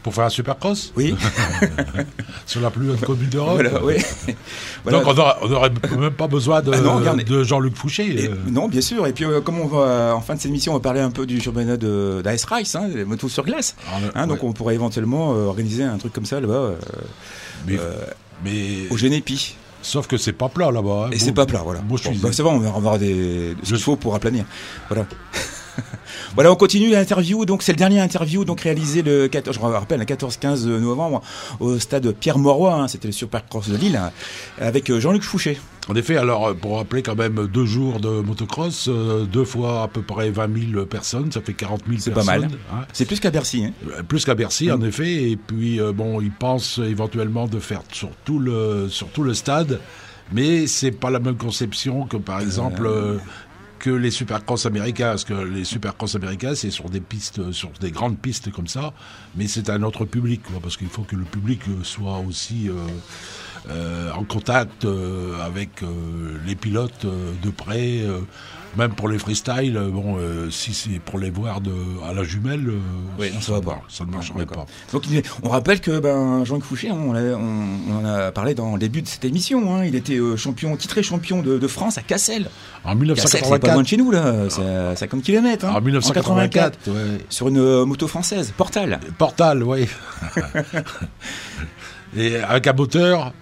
Pour faire un supercross ? Oui. Sur la plus haute commune d'Europe. Voilà, oui. Voilà. Donc on n'aurait même pas besoin de, Ah non, regarde, de Jean-Luc Fouché. Et, euh. Non, bien sûr. Et puis, euh, comme on va, en fin de cette émission, on va parler un peu du championnat de, d'Ice Race, hein, les motos sur glace. Ah, le- Hein, donc, ouais. on pourrait éventuellement euh, organiser un truc comme ça là-bas, euh, Mais, euh, mais au Genépi. sauf que c'est pas plat là-bas. hein. Et Bon, c'est pas plat, voilà. Moi, je Bon, suis. bah, c'est bon, on va avoir des, ce Je- qu'il faut pour aplanir. Voilà. Voilà, on continue l'interview. Donc, c'est le dernier interview donc réalisé le quatorze, je me rappelle, le quatorze quinze novembre au stade Pierre Mauroy. Hein, c'était le Supercross de Lille, hein, avec euh, Jean-Luc Fouché. En effet, alors euh, pour rappeler quand même deux jours de motocross, euh, deux fois à peu près vingt mille personnes, ça fait quarante mille C'est personnes. pas mal. hein. C'est plus qu'à Bercy. Hein. Euh, Plus qu'à Bercy, Mm. en effet. Et puis, euh, bon, ils pensent éventuellement de faire sur tout le, sur tout le stade, mais c'est pas la même conception que, par exemple, euh, que les supercross américains. Parce que les supercross américains, c'est sur des pistes, sur des grandes pistes comme ça, mais c'est un autre public, quoi, parce qu'il faut que le public euh, soit aussi euh, euh, en contact euh, avec euh, les pilotes euh, de près. euh, Même pour les freestyle, euh, bon, euh, si c'est pour les voir de, à la jumelle, euh, Oui, non, ça va pas. ça ne marcherait D'accord. pas. Donc, il est- on rappelle que ben, Jean-Luc Fouché, hein, on, l'a- on, on en a parlé dans le début de cette émission. Hein, il était euh, champion, titré champion de, de France à Cassel. En Cassel, c'est pas loin dix-neuf cent quatre-vingt-quatre, de chez nous, là. C'est à cinquante kilomètres. Hein, en dix-neuf cent quatre-vingt-quatre, ouais. Sur une euh, moto française, Portal. Portal, oui. Et avec un moteur,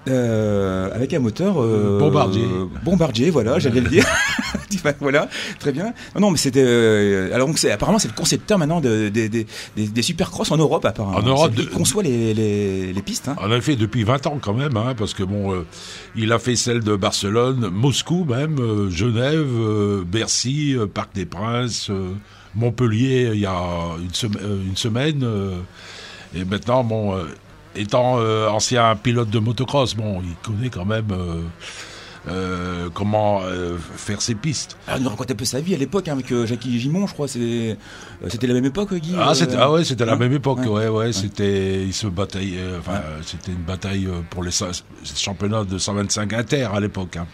Euh, avec un moteur euh, Bombardier. euh, Bombardier, voilà, j'allais le dire. Voilà, très bien. Non, non mais c'était. Euh, alors, donc, c'est, apparemment, c'est le concepteur maintenant de, de- de- des, des supercross en Europe, apparemment. En Europe, C'est lui de- qui conçoit les, les, les pistes. Hein. en a fait depuis vingt ans quand même, hein, parce que bon, euh, il a fait celle de Barcelone, Moscou même, euh, Genève, euh, Bercy, euh, Parc des Princes, euh, Montpellier il y a une, sem- euh, une semaine. euh, et maintenant, bon, euh, étant euh, ancien pilote de motocross, bon, il connaît quand même euh, euh, comment euh, faire ses pistes. Alors, il nous raconte un peu sa vie à l'époque, hein, avec euh, Jackie Gimon, je crois. C'est, euh, c'était la même époque, Guy Ah, euh, c'était, ah ouais, c'était la hein même époque, Ouais. ouais, ouais, c'était, ils se bataillaient, euh, enfin, Ouais. euh, c'était une bataille euh, pour les cent- championnats de cent vingt-cinq inter à l'époque. Hein.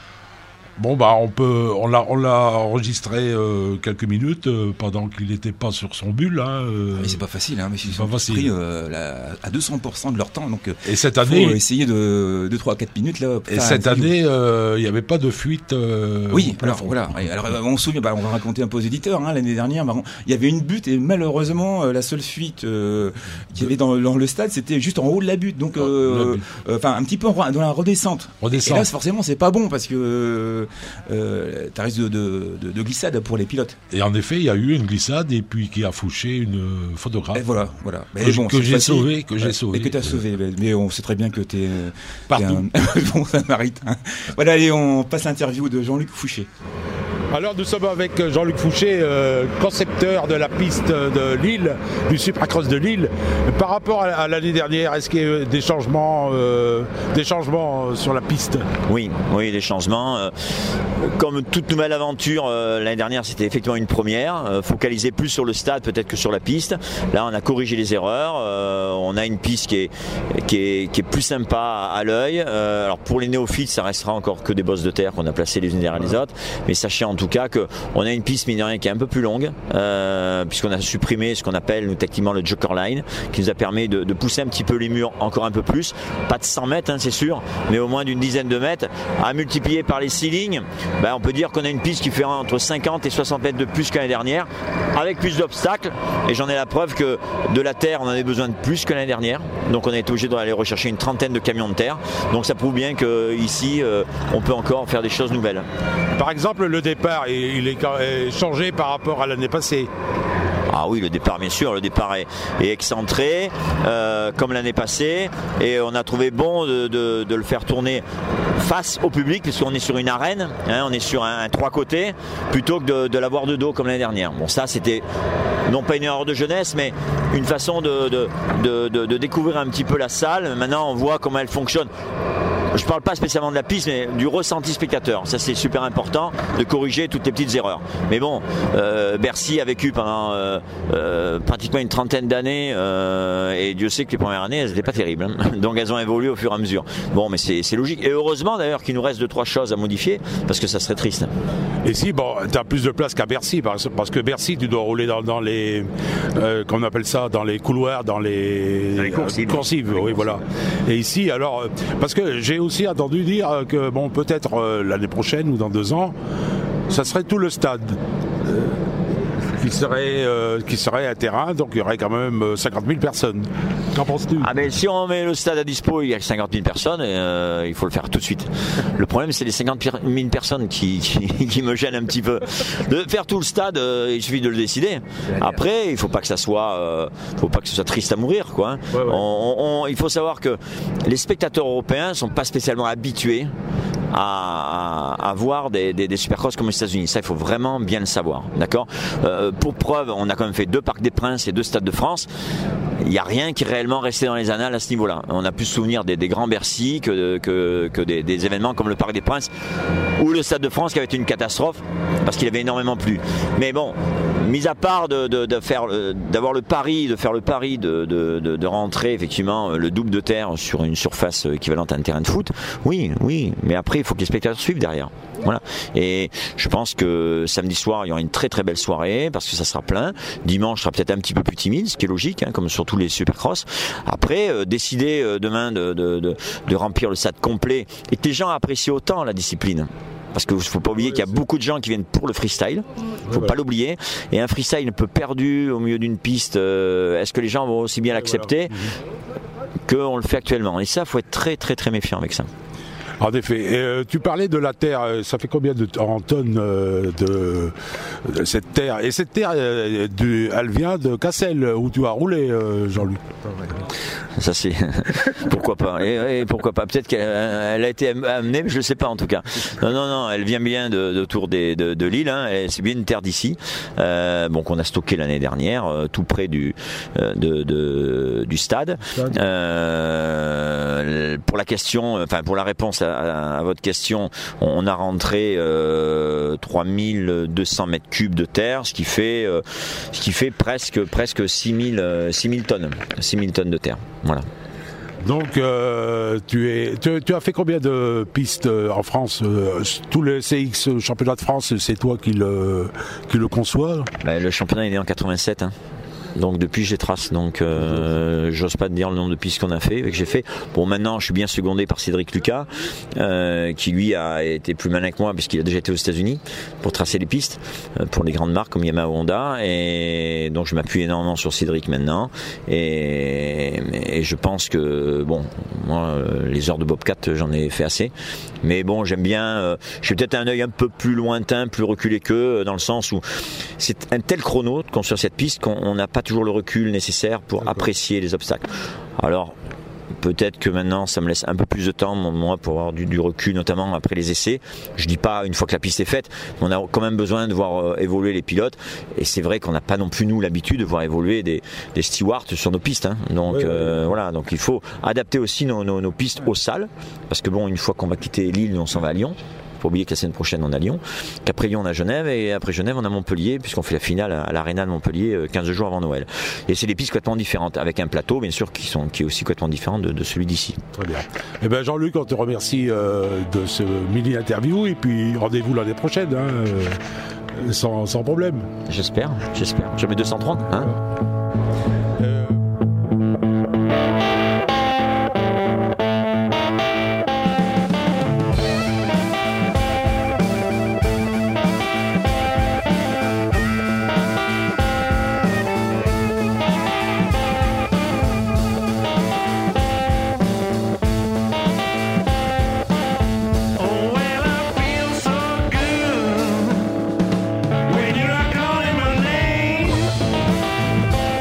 Bon, bah, on peut, on l'a, on l'a enregistré euh, quelques minutes euh, pendant qu'il n'était pas sur son bulle. Hein, euh, Mais c'est pas facile, hein, mais ils c'est sont pas facile. pris euh, la- à deux cents pour cent de leur temps. Donc, euh, Et cette faut année, essayer de deux, trois, quatre minutes là. pour et faire un cette interview. année, euh, il n'y avait pas de fuite. euh, Oui, au alors plafond. voilà. Et alors, euh, on se souvient, bah, on va raconter un peu aux éditeurs. Hein, l'année dernière, bah, on- il y avait une butte et malheureusement, euh, la seule fuite euh, qu'il y avait dans, dans le stade, c'était juste en haut de la butte. Donc, Oh, euh, la butte. euh, enfin, un petit peu en ro- dans la redescente. Redescend. Et là, c'est- forcément, c'est pas bon parce que euh, euh, t'as risque de, de, de, de glissade pour les pilotes. Et en effet, il y a eu une glissade et puis qui a fouché une euh, photographe. Et voilà, voilà. Mais Que j- que cette j'ai fois-ci- sauvé, que j'ai ouais, sauvé. Et que t'as sauvé. Mais, mais on sait très bien que t'es, euh, Partout. t'es un bon samaritain. Voilà, allez, on passe l'interview de Jean-Luc Fouché. Alors nous sommes avec Jean-Luc Fouché, euh, concepteur de la piste de Lille, du Supercross de Lille. Par rapport à, à l'année dernière, est-ce qu'il y a eu des changements, euh, des changements sur la piste? Oui, oui, des changements. Euh, Comme toute nouvelle aventure, euh, l'année dernière c'était effectivement une première, euh, focalisé plus sur le stade peut-être que sur la piste. Là on a corrigé les erreurs, euh, on a une piste qui est, qui est, qui est plus sympa à, à l'œil. Euh, alors pour les néophytes ça restera encore que des bosses de terre qu'on a placées les unes derrière les autres, mais sachez en tout cas qu'on a une piste mine de rien qui est un peu plus longue, euh, puisqu'on a supprimé ce qu'on appelle nous techniquement le Joker Line, qui nous a permis de, de pousser un petit peu les murs encore un peu plus, pas de cent mètres hein, c'est sûr, mais au moins d'une dizaine de mètres, à multiplier par les six lignes, ben, on peut dire qu'on a une piste qui fait entre cinquante et soixante mètres de plus que l'année dernière, avec plus d'obstacles, et j'en ai la preuve que de la terre on avait besoin de plus que l'année dernière, donc on a été obligé d'aller rechercher une trentaine de camions de terre, donc ça prouve bien qu'ici euh, on peut encore faire des choses nouvelles. Par exemple, le départ, il est est changé par rapport à l'année passée. Ah oui, le départ, bien sûr, le départ est, est excentré, euh, comme l'année passée, et on a trouvé bon de, de, de le faire tourner face au public, puisqu'on est sur une arène, hein, on est sur un, un trois côtés, plutôt que de, de l'avoir de dos comme l'année dernière. Bon, ça, c'était non pas une erreur de jeunesse, mais une façon de, de, de, de, de découvrir un petit peu la salle. Maintenant, on voit comment elle fonctionne. je parle pas spécialement de la piste, mais du ressenti spectateur. Ça, c'est super important de corriger toutes les petites erreurs. Mais bon, euh, Bercy a vécu pendant euh, euh, pratiquement une trentaine d'années euh, et Dieu sait que les premières années, elles n'étaient pas terribles. Hein. Donc elles ont évolué au fur et à mesure. Bon, mais c'est, c'est logique. Et heureusement d'ailleurs qu'il nous reste deux trois choses à modifier parce que ça serait triste. Et si, bon, tu as plus de place qu'à Bercy, parce, parce que Bercy, tu dois rouler dans, dans les, euh, qu'on appelle ça, dans les couloirs, dans les, dans les coursives. Euh, coursives, oui, voilà. Et ici, alors, euh, parce que j'ai aussi entendu dire que, bon, peut-être euh, l'année prochaine ou dans deux ans, ça serait tout le stade. Euh, qui serait, euh, qui serait un terrain, donc il y aurait quand même cinquante mille personnes. Qu'en penses-tu ? Ah mais si on met le stade à dispo, il y a cinquante mille personnes, et, euh, il faut le faire tout de suite. Le problème, c'est les cinquante mille personnes qui, qui, qui me gênent un petit peu. De faire tout le stade, euh, il suffit de le décider. Après, il faut pas que ça soit, euh, faut pas que ce soit triste à mourir, quoi. Hein. Ouais, ouais. On, on, il faut savoir que les spectateurs européens sont pas spécialement habitués à, à, à voir des, des, des supercross comme aux États-Unis. Ça, il faut vraiment bien le savoir, d'accord. Euh, pour preuve, on a quand même fait deux Parcs des Princes et deux Stades de France. Il n'y a rien qui est réellement resté dans les annales à ce niveau-là. On a plus souvenir des, des grands Bercy que, que, que des, des événements comme le Parc des Princes ou le Stade de France qui avait été une catastrophe parce qu'il avait énormément plu. Mais bon, mis à part de, de, de faire, d'avoir le pari, de faire le pari de, de, de, de rentrer effectivement le double de terre sur une surface équivalente à un terrain de foot, oui, oui, mais après il faut que les spectateurs suivent derrière. Voilà. Et je pense que samedi soir il y aura une très très belle soirée parce que ça sera plein. Dimanche sera peut-être un petit peu plus timide, ce qui est logique, hein, comme sur tous les supercross. Après, euh, décider euh, demain de, de, de, de remplir le stade complet et que les gens apprécient autant la discipline. Parce qu'il ne faut pas oublier qu'il y a beaucoup de gens qui viennent pour le freestyle. Il ne faut pas l'oublier. Et un freestyle un peu perdu au milieu d'une piste, euh, est-ce que les gens vont aussi bien l'accepter qu'on le fait actuellement? Et ça, il faut être très très très méfiant avec ça. En effet. Et, euh, tu parlais de la terre. Ça fait combien de en tonnes euh, de, de cette terre? Et cette terre, euh, du, elle vient de Cassel où tu as roulé, euh, Jean-Luc. Ça c'est pourquoi pas. Et, et pourquoi pas. Peut-être qu'elle elle a été amenée, mais je ne sais pas en tout cas. Non, non, non. Elle vient bien de, de autour des, de, de l'île. Hein. C'est bien une terre d'ici. Euh, bon, qu'on a stocké l'année dernière, euh, tout près du euh, de, de, du stade. Euh, pour la question, enfin pour la réponse à, à, à votre question, on, on a rentré euh, trois mille deux cents mètres cubes de terre, ce qui fait, euh, ce qui fait presque presque six mille tonnes, six mille tonnes de terre. Voilà. Donc, euh, tu, es, tu, tu as fait combien de pistes en France? Tous les C X championnats de France, c'est toi qui le, qui le conçois? Ben, le championnat est né en quatre-vingt-sept. Hein. Donc depuis j'ai trace, donc euh, j'ose pas te dire le nombre de pistes qu'on a fait, que j'ai fait. Bon, maintenant je suis bien secondé par Cédric Lucas, euh, qui lui a été plus malin que moi puisqu'il a déjà été aux États-Unis pour tracer les pistes euh, pour les grandes marques comme Yamaha, Honda, et donc je m'appuie énormément sur Cédric maintenant. Et, et je pense que bon, moi les heures de Bobcat j'en ai fait assez, mais bon j'aime bien. Euh, j'ai peut-être un œil un peu plus lointain, plus reculé qu'eux, dans le sens où c'est un tel chrono de construire cette piste qu'on n'a pas toujours le recul nécessaire pour D'accord. apprécier les obstacles. Alors peut-être que maintenant ça me laisse un peu plus de temps moi pour avoir du, du recul, notamment après les essais. Je dis pas une fois que la piste est faite, mais on a quand même besoin de voir euh, évoluer les pilotes, et c'est vrai qu'on n'a pas non plus nous l'habitude de voir évoluer des, des stewards sur nos pistes, hein. Donc oui, euh, oui. Voilà, donc il faut adapter aussi nos, nos, nos pistes aux salles, parce que bon, une fois qu'on va quitter Lille, on s'en va à Lyon. Faut oublier que la semaine prochaine on a Lyon, qu'après Lyon on a Genève, et après Genève on a Montpellier, puisqu'on fait la finale à l'Arena de Montpellier quinze jours avant Noël. Et c'est des pistes complètement différentes, avec un plateau bien sûr qui, sont, qui est aussi complètement différent de, de celui d'ici. Très bien. Eh ben Jean-Luc, on te remercie euh, de ce mini interview, et puis rendez-vous l'année prochaine, hein, euh, sans, sans problème. J'espère, j'espère. Je mets deux cent trente, hein. When you're not calling my name,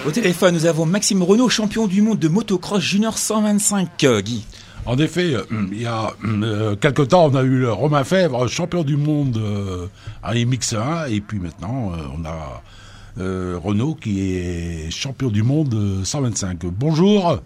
Au téléphone, nous avons Maxime Renaud, champion du monde de motocross junior cent vingt-cinq. Euh, Guy. En effet, euh, il y a euh, quelque temps, on a eu le Romain Fèvre, champion du monde euh, à M X un, et puis maintenant, euh, on a euh, Renaud qui est champion du monde euh, cent vingt-cinq. Bonjour.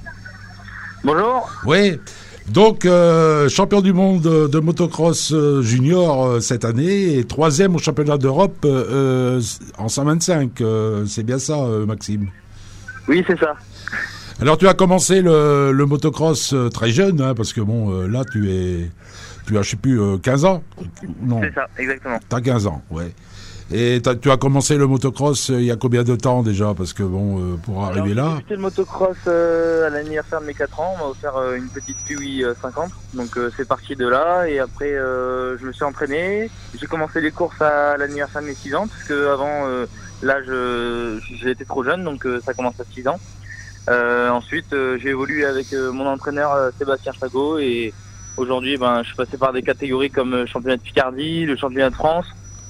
Bonjour. Oui. Donc, euh, champion du monde de, de motocross euh, junior euh, cette année et troisième au championnat d'Europe euh, en cent vingt-cinq. Euh, c'est bien ça, euh, Maxime? Oui, c'est ça. Alors, tu as commencé le, le motocross euh, très jeune, hein, parce que bon, euh, là, tu es, tu as, je sais plus, euh, quinze ans? Non. C'est ça, exactement. T'as quinze ans, ouais. Et tu as commencé le motocross euh, il y a combien de temps déjà? Parce que bon, euh, pour arriver Alors, là... J'ai débuté le motocross euh, à l'anniversaire de mes quatre ans. On m'a offert euh, une petite Piwi euh, cinquante. Donc euh, c'est parti de là. Et après, euh, je me suis entraîné. J'ai commencé les courses à l'anniversaire de mes six ans. Parce que avant, euh, l'âge, euh, j'étais trop jeune. Donc euh, ça commence à six ans. Euh, ensuite, euh, j'ai évolué avec euh, mon entraîneur euh, Sébastien Chagot. Et aujourd'hui, ben, je suis passé par des catégories comme le championnat de Picardie, le championnat de France.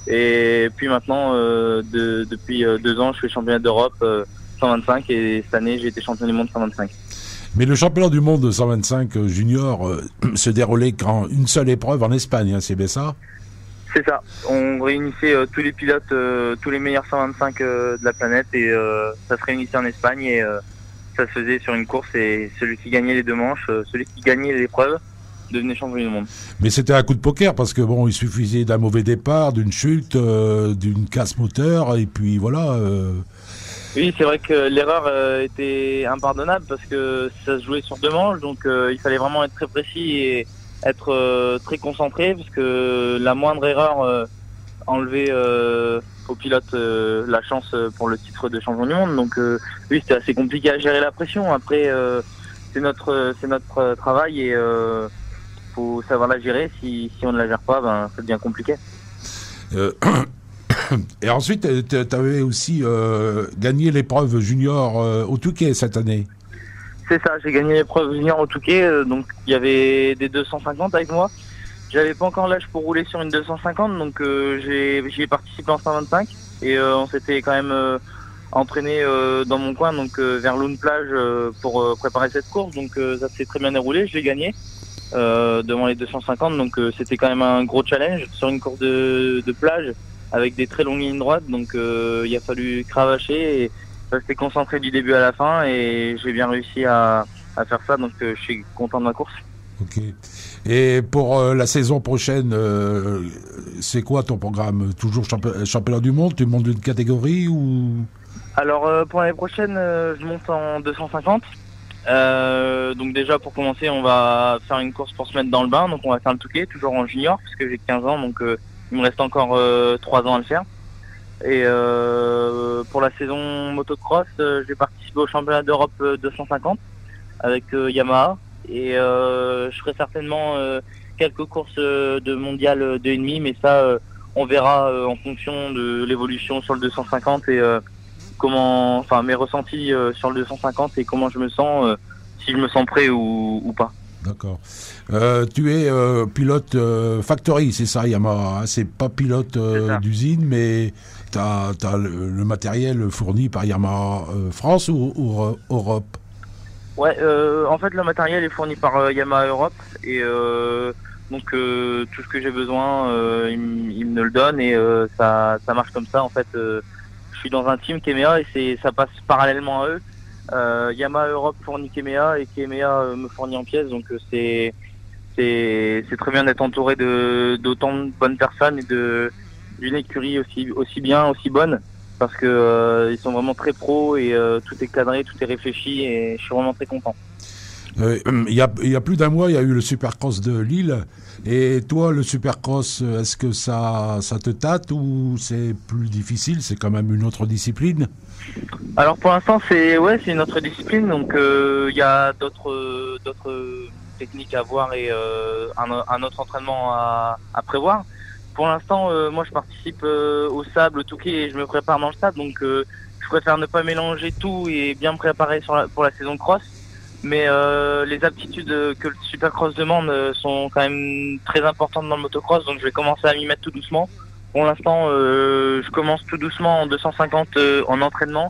Et puis maintenant, euh, de, depuis euh, deux ans, je fais championnat d'Europe euh, cent vingt-cinq et cette année, j'ai été champion du monde cent vingt-cinq. Mais le championnat du monde de cent vingt-cinq euh, junior euh, se déroulait qu'en une seule épreuve en Espagne, hein, c'est bien ça? C'est ça. On réunissait euh, tous les pilotes, euh, tous les meilleurs cent vingt-cinq euh, de la planète et euh, ça se réunissait en Espagne et euh, ça se faisait sur une course et celui qui gagnait les deux manches, euh, celui qui gagnait l'épreuve, devenait champion du monde. Mais c'était un coup de poker parce que bon, il suffisait d'un mauvais départ, d'une chute, euh, d'une casse moteur et puis voilà. Euh... Oui, c'est vrai que l'erreur euh, était impardonnable parce que ça se jouait sur deux manches, donc euh, il fallait vraiment être très précis et être euh, très concentré parce que la moindre erreur euh, enlevait euh, au pilote euh, la chance pour le titre de champion du monde. Donc euh, oui, c'était assez compliqué à gérer la pression. Après, euh, c'est notre c'est notre travail et euh, faut savoir la gérer. Si, si on ne la gère pas, ben, ça devient compliqué. Euh, et ensuite, tu avais aussi euh, gagné l'épreuve junior euh, au Touquet cette année. C'est ça, j'ai gagné l'épreuve junior au Touquet. Euh, donc, il y avait des deux cent cinquante avec moi. J'avais pas encore l'âge pour rouler sur une deux cent cinquante, donc euh, j'ai j'y ai participé en cent vingt-cinq. Et euh, on s'était quand même euh, entraîné euh, dans mon coin, donc euh, vers Lune Plage, euh, pour euh, préparer cette course. Donc, euh, ça s'est très bien déroulé. Je l'ai gagné. Euh, devant les deux cent cinquante, donc euh, c'était quand même un gros challenge sur une course de, de plage avec des très longues lignes droites, donc euh, il a fallu cravacher et rester concentré du début à la fin et j'ai bien réussi à, à faire ça, donc euh, je suis content de ma course. Ok. Et pour euh, la saison prochaine, euh, c'est quoi ton programme? Toujours champi- championnat du monde? Tu montes d'une catégorie ou? Alors euh, pour l'année prochaine, euh, je monte en deux cent cinquante. Euh, donc déjà pour commencer, on va faire une course pour se mettre dans le bain. Donc on va faire le Touquet, toujours en junior, puisque j'ai quinze ans, donc euh, il me reste encore euh, trois ans à le faire. Et euh, pour la saison motocross, euh, j'ai participé au championnat d'Europe euh, deux cent cinquante avec euh, Yamaha. Et euh, je ferai certainement euh, quelques courses euh, de mondial euh, deux virgule cinq, mais ça, euh, on verra euh, en fonction de l'évolution sur le deux cent cinquante et euh, comment, enfin mes ressentis euh, sur le deux cent cinquante et comment je me sens, euh, si je me sens prêt ou, ou pas. D'accord. Euh, tu es euh, pilote euh, factory, c'est ça, Yamaha, hein, c'est pas pilote euh, d'usine, mais tu as le, le matériel fourni par Yamaha euh, France ou, ou Europe? Ouais, euh, en fait le matériel est fourni par euh, Yamaha Europe et euh, donc euh, tout ce que j'ai besoin, euh, ils, ils me le donnent et euh, ça, ça marche comme ça en fait. Euh, je suis dans un team Kemea et c'est, ça passe parallèlement à eux. Euh, Yamaha Europe fournit Kemea et Kemea euh, me fournit en pièces, donc euh, c'est c'est c'est très bien d'être entouré de d'autant de bonnes personnes et de d'une écurie aussi aussi bien, aussi bonne, parce que euh, ils sont vraiment très pros et euh, tout est cadré, tout est réfléchi et je suis vraiment très content. Euh, il y a, il y a plus d'un mois, il y a eu le Supercross de Lille. Et toi, le Supercross, est-ce que ça, ça te tâte ou c'est plus difficile? C'est quand même une autre discipline. Alors pour l'instant, c'est ouais, c'est une autre discipline. Donc il euh, y a d'autres d'autres techniques à voir et euh, un, un autre entraînement à, à prévoir. Pour l'instant, euh, moi, je participe euh, au sable, au Touquet et je me prépare dans le sable. Donc euh, je préfère ne pas mélanger tout et bien me préparer sur la, pour la saison cross. Mais euh, les aptitudes que le Supercross demande sont quand même très importantes dans le motocross, donc je vais commencer à m'y mettre tout doucement. Pour l'instant, euh, je commence tout doucement en deux cent cinquante euh, en entraînement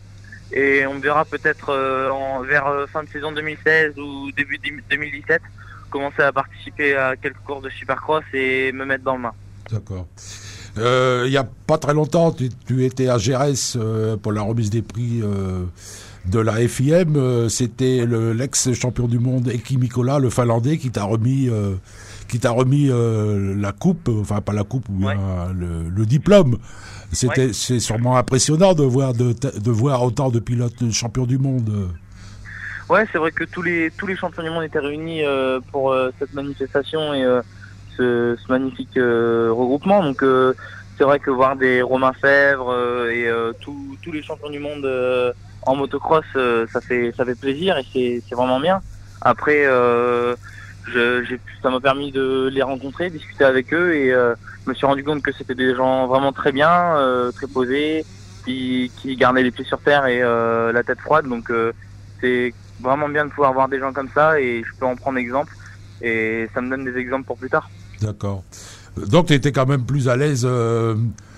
Et on verra peut-être euh, en- vers euh, fin de saison deux mille seize ou début deux mille dix-sept commencer à participer à quelques courses de Supercross et me mettre dans le bain. D'accord. Euh, Il n'y a pas très longtemps, tu, tu étais à Gérès euh, pour la remise des prix euh, de la F I M. Euh, C'était le- l'ex-champion du monde Eki Mikola, le Finlandais, qui t'a remis, euh, qui t'a remis euh, la coupe, enfin pas la coupe, ou bien le, le diplôme. C'était, Ouais. c'est sûrement impressionnant de voir de, de voir autant de pilotes champions du monde. Ouais, c'est vrai que tous les tous les champions du monde étaient réunis euh, pour euh, cette manifestation et euh, ce, ce magnifique euh, regroupement. Donc euh, c'est vrai que voir des Romain Fèvre euh, et euh, tous tous les champions du monde euh, en motocross, euh, ça fait ça fait plaisir et c'est c'est vraiment bien. Après, euh, je, j'ai, ça m'a permis de les rencontrer, discuter avec eux et euh, je me suis rendu compte que c'était des gens vraiment très bien, euh, très posés, qui, qui gardaient les pieds sur terre et euh, la tête froide. Donc euh, c'est vraiment bien de pouvoir voir des gens comme ça et je peux en prendre exemple et ça me donne des exemples pour plus tard. D'accord. Donc tu étais quand même plus à l'aise euh,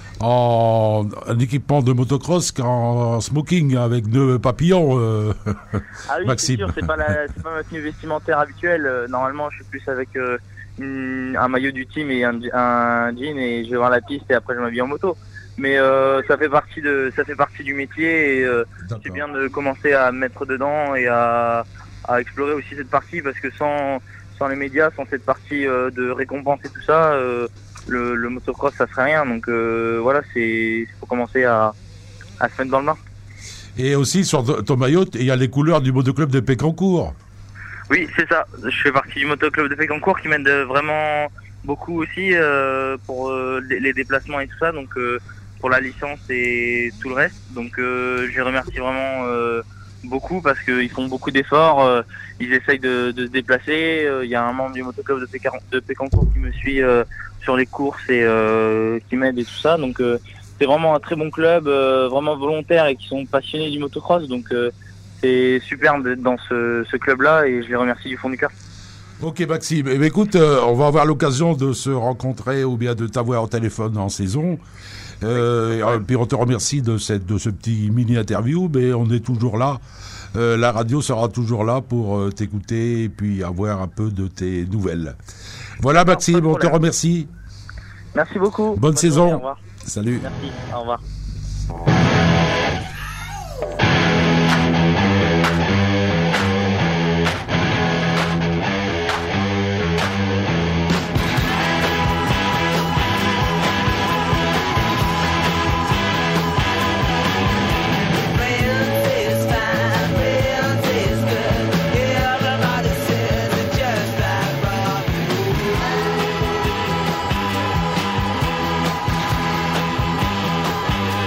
en, en équipement de motocross qu'en smoking avec deux papillons, euh, Ah oui, Maxime. c'est sûr, c'est pas, la, c'est pas ma tenue vestimentaire habituelle. Euh, Normalement, je suis plus avec euh, une- un maillot du team et un, un jean et je vais voir la piste et après je m'habille en moto. Mais euh, ça fait partie de, ça fait partie du métier et euh, c'est bien de commencer à me mettre dedans et à, à explorer aussi cette partie parce que sans, sans les médias, sans cette partie euh, de récompense et tout ça, euh, le, le motocross ça serait rien. Donc euh, voilà, c'est, faut commencer à, à se mettre dans le bain. Et aussi sur ton- ton maillot, il y a les couleurs du motoclub de Pécancourt. Oui, c'est ça. Je fais partie du motoclub de Pécancourt qui m'aide euh, vraiment beaucoup aussi euh, pour euh, les, les déplacements et tout ça. Donc euh, pour la licence et tout le reste. Donc euh, je les remercie vraiment euh, beaucoup parce qu'ils font beaucoup d'efforts. Euh, ils essayent de, de se déplacer. Euh, Il y a un membre du motoclub de, Pécan- de Pécancourt qui me suit euh, sur les courses et euh, qui m'aide et tout ça. Donc euh, c'est vraiment un très bon club, euh, vraiment volontaire et qui sont passionnés du motocross. Donc euh, c'est super d'être dans ce, ce club-là et je les remercie du fond du cœur. Ok Maxime, eh bien, écoute, euh, on va avoir l'occasion de se rencontrer ou bien de t'avoir au téléphone en saison. Euh, et, euh, puis on te remercie de, cette, de ce petit mini-interview, mais on est toujours là. Euh, la radio sera toujours là pour euh, t'écouter et puis avoir un peu de tes nouvelles. Voilà Maxime, on te remercie. Merci beaucoup. Bonne, saison. journée, au revoir. Salut. Merci, au revoir. Everybody says it just like rock.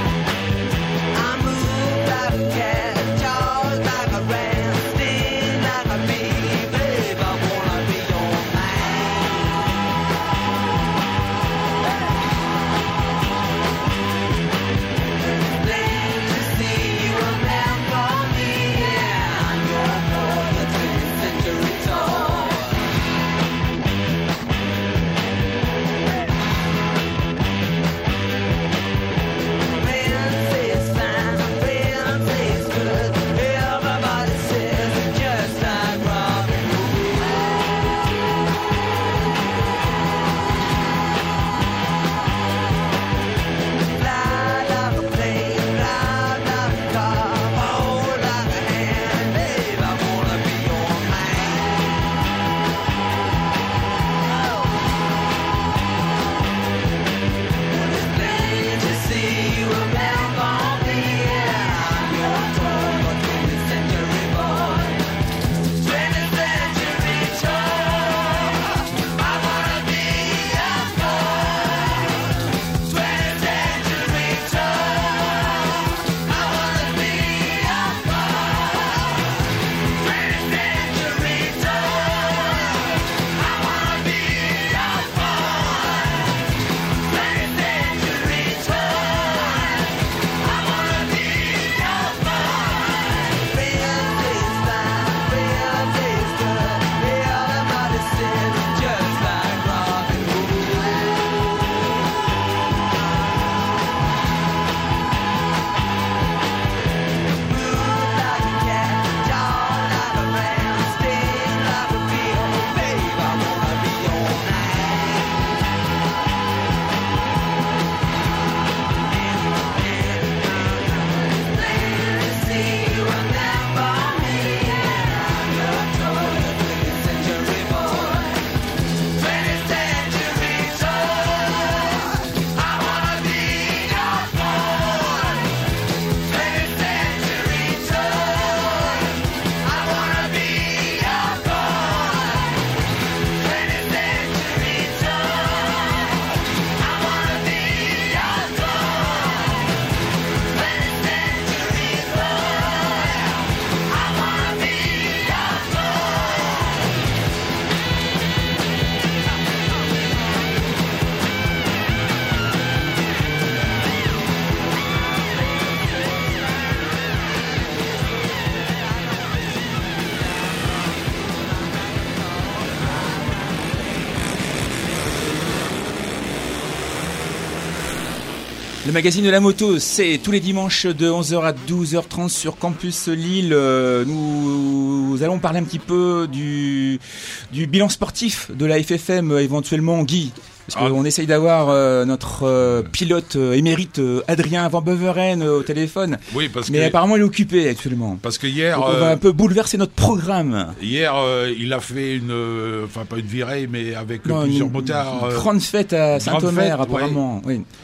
Le magazine de la moto, c'est tous les dimanches de onze heures à douze heures trente sur Campus Lille. Euh, nous, nous allons parler un petit peu du, du bilan sportif de la F F M, euh, éventuellement, Guy. Parce qu'on ah. essaye d'avoir euh, notre euh, pilote euh, émérite euh, Adrien Van Beveren euh, au téléphone. Oui, parce mais que... apparemment il est occupé actuellement. Parce que hier, donc on euh... va un peu bouleverser notre programme. Hier, euh, il a fait une, euh, enfin pas une virée, mais avec non, plusieurs une, motards. Une euh... grande fête à Saint-Omer, apparemment. Ouais. Oui.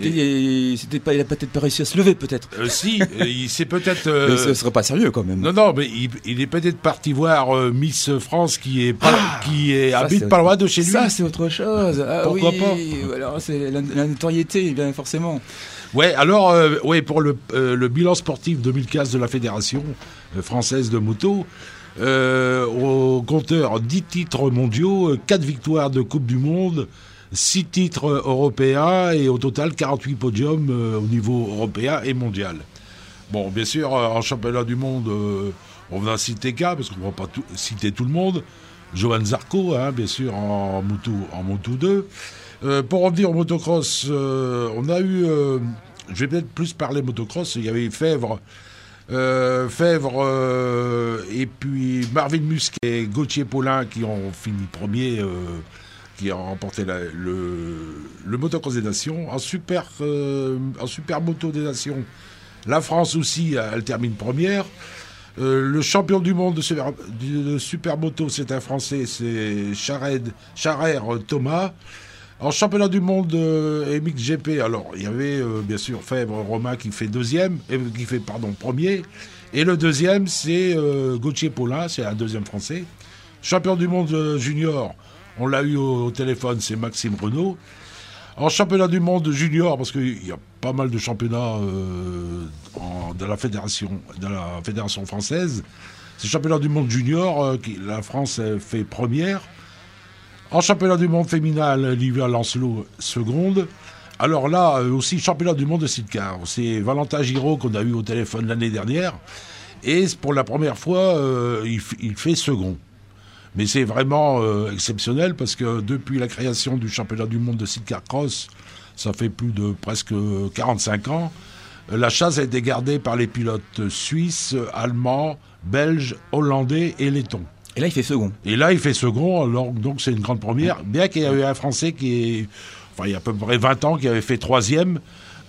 Et... C'était pas, il a peut-être pas réussi à se lever, peut-être. Euh, si, il s'est peut-être. Euh... Mais ce serait pas sérieux quand même. Non, non, mais il, il est peut-être parti voir euh, Miss France qui est pas, ah, qui est ça, habite pas loin de chez lui. Ça, c'est autre chose. Ah, Pourquoi oui, pas alors c'est la, la notoriété, bien forcément. Ouais, alors, euh, ouais, pour le, euh, le bilan sportif deux mille quinze de la Fédération euh, française de moto, euh, au compteur dix titres mondiaux, quatre victoires de Coupe du Monde. six titres européens et au total quarante-huit podiums euh, au niveau européen et mondial. Bon, bien sûr, euh, en championnat du monde, euh, on va citer qu'un, parce qu'on ne va pas tout, citer tout le monde. Johan Zarco, hein, bien sûr, en moto, en moto deux. Euh, pour revenir au motocross, euh, on a eu... Euh, je vais peut-être plus parler motocross. Il y avait Fèvre, euh, Fèvre euh, et puis Marvin Musquet et Gauthier Paulin qui ont fini premier... Euh, qui a remporté la, le, le motocross des nations. En super, euh, en super moto des nations, la France aussi, elle termine première. Euh, le champion du monde de super, de super moto, c'est un Français, c'est Chared, Charer Thomas. En championnat du monde euh, M X G P, alors il y avait euh, bien sûr Fèvre Romain qui fait deuxième, euh, qui fait pardon premier, et le deuxième c'est euh, Gauthier Paulin, c'est un deuxième Français. Champion du monde euh, junior. On l'a eu au, au téléphone, c'est Maxime Renaud. En championnat du monde junior, parce qu'il y a pas mal de championnats euh, en, dans, la fédération, dans la fédération française, c'est championnat du monde junior, euh, qui, la France fait première. En championnat du monde féminin, Livia Lancelot, seconde. Alors là, euh, aussi championnat du monde de sidecar. C'est Valentin Giraud qu'on a eu au téléphone l'année dernière. Et pour la première fois, euh, il, il fait second. Mais c'est vraiment euh, exceptionnel parce que depuis la création du championnat du monde de sidecar cross, ça fait plus de presque quarante-cinq ans, la chasse a été gardée par les pilotes suisses, allemands, belges, hollandais et lettons. Et là, il fait second. Et là, il fait second, alors donc c'est une grande première. Bien qu'il y ait un Français qui est, enfin il y a à peu près vingt ans, qui avait fait troisième,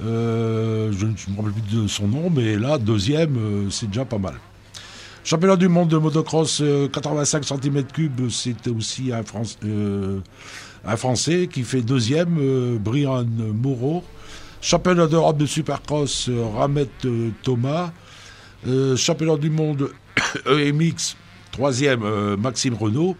euh, je ne me rappelle plus de son nom, mais là, deuxième, euh, c'est déjà pas mal. Championnat du monde de motocross, euh, quatre-vingt-cinq centimètres cubes, c'était aussi un, France, euh, un Français qui fait deuxième, euh, Brian Moreau. Championnat d'Europe de supercross, euh, Ramet euh, Thomas. Euh, championnat du monde E M X, troisième, euh, Maxime Renaud.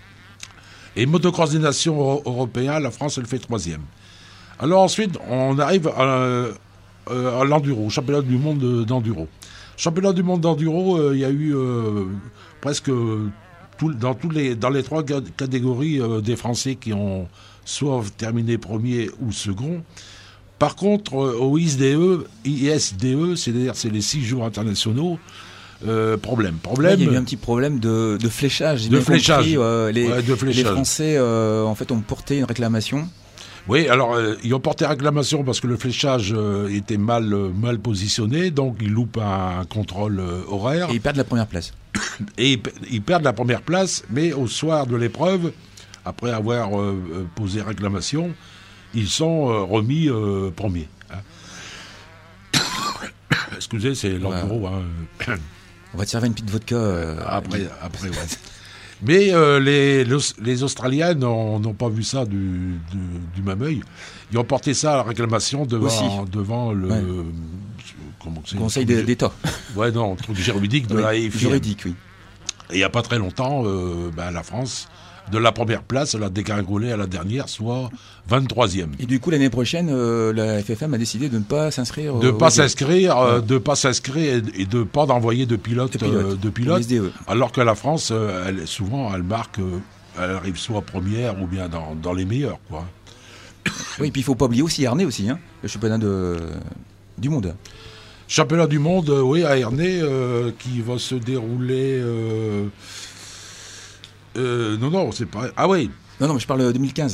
Et motocross des nations euro- européens, la France, elle fait troisième. Alors ensuite, on arrive à, euh, à l'enduro, championnat du monde d'enduro. Championnat du monde d'enduro, euh, il y a eu euh, presque tout, dans, tous les, dans les trois catégories euh, des Français qui ont soit terminé premier ou second. Par contre, euh, au I S D E, I S D E, c'est-à-dire c'est les six jours internationaux, euh, problème. problème. Là, il y a eu un petit problème de, de fléchage. J'ai de bien fléchage. Compris, euh, les, ouais, de fléchage. Les Français, euh, en fait, ont porté une réclamation. Oui, alors euh, ils ont porté réclamation parce que le fléchage euh, était mal, euh, mal positionné, donc ils loupent un, un contrôle euh, horaire. Et ils perdent la première place. Et ils, ils perdent la première place, mais au soir de l'épreuve, après avoir euh, posé réclamation, ils sont euh, remis euh, premiers. Hein. Excusez, c'est l'enduro. Ouais. Hein. On va te servir une petite vodka. Euh, après, après, ouais. Mais euh, les, les Australiens n'ont pas vu ça du, du, du même œil. Ils ont porté ça à la réclamation devant, devant le ouais. comment c'est, Conseil d'État. Ouais, non, truc juridique de oui, la F I M. Juridique, oui. Et il n'y a pas très longtemps, euh, ben, la France, de la première place, elle a dégringolé à la dernière, soit vingt-troisième. Et du coup, l'année prochaine, euh, la F F M a décidé de ne pas s'inscrire. De ne pas s'inscrire, euh, ouais. de pas s'inscrire et de ne pas d'envoyer de pilotes, de pilotes, euh, de pilotes S D E. Alors que la France, euh, elle, souvent, elle marque, euh, elle arrive soit première ou bien dans, dans les meilleurs, quoi. Oui, et puis il ne faut pas oublier aussi Ernée aussi, hein, le championnat de, du monde. Championnat du monde, euh, oui, à Ernée, euh, qui va se dérouler. Euh, euh, non, non, c'est pas. Ah oui. Non, non, mais je parle de deux mille quinze.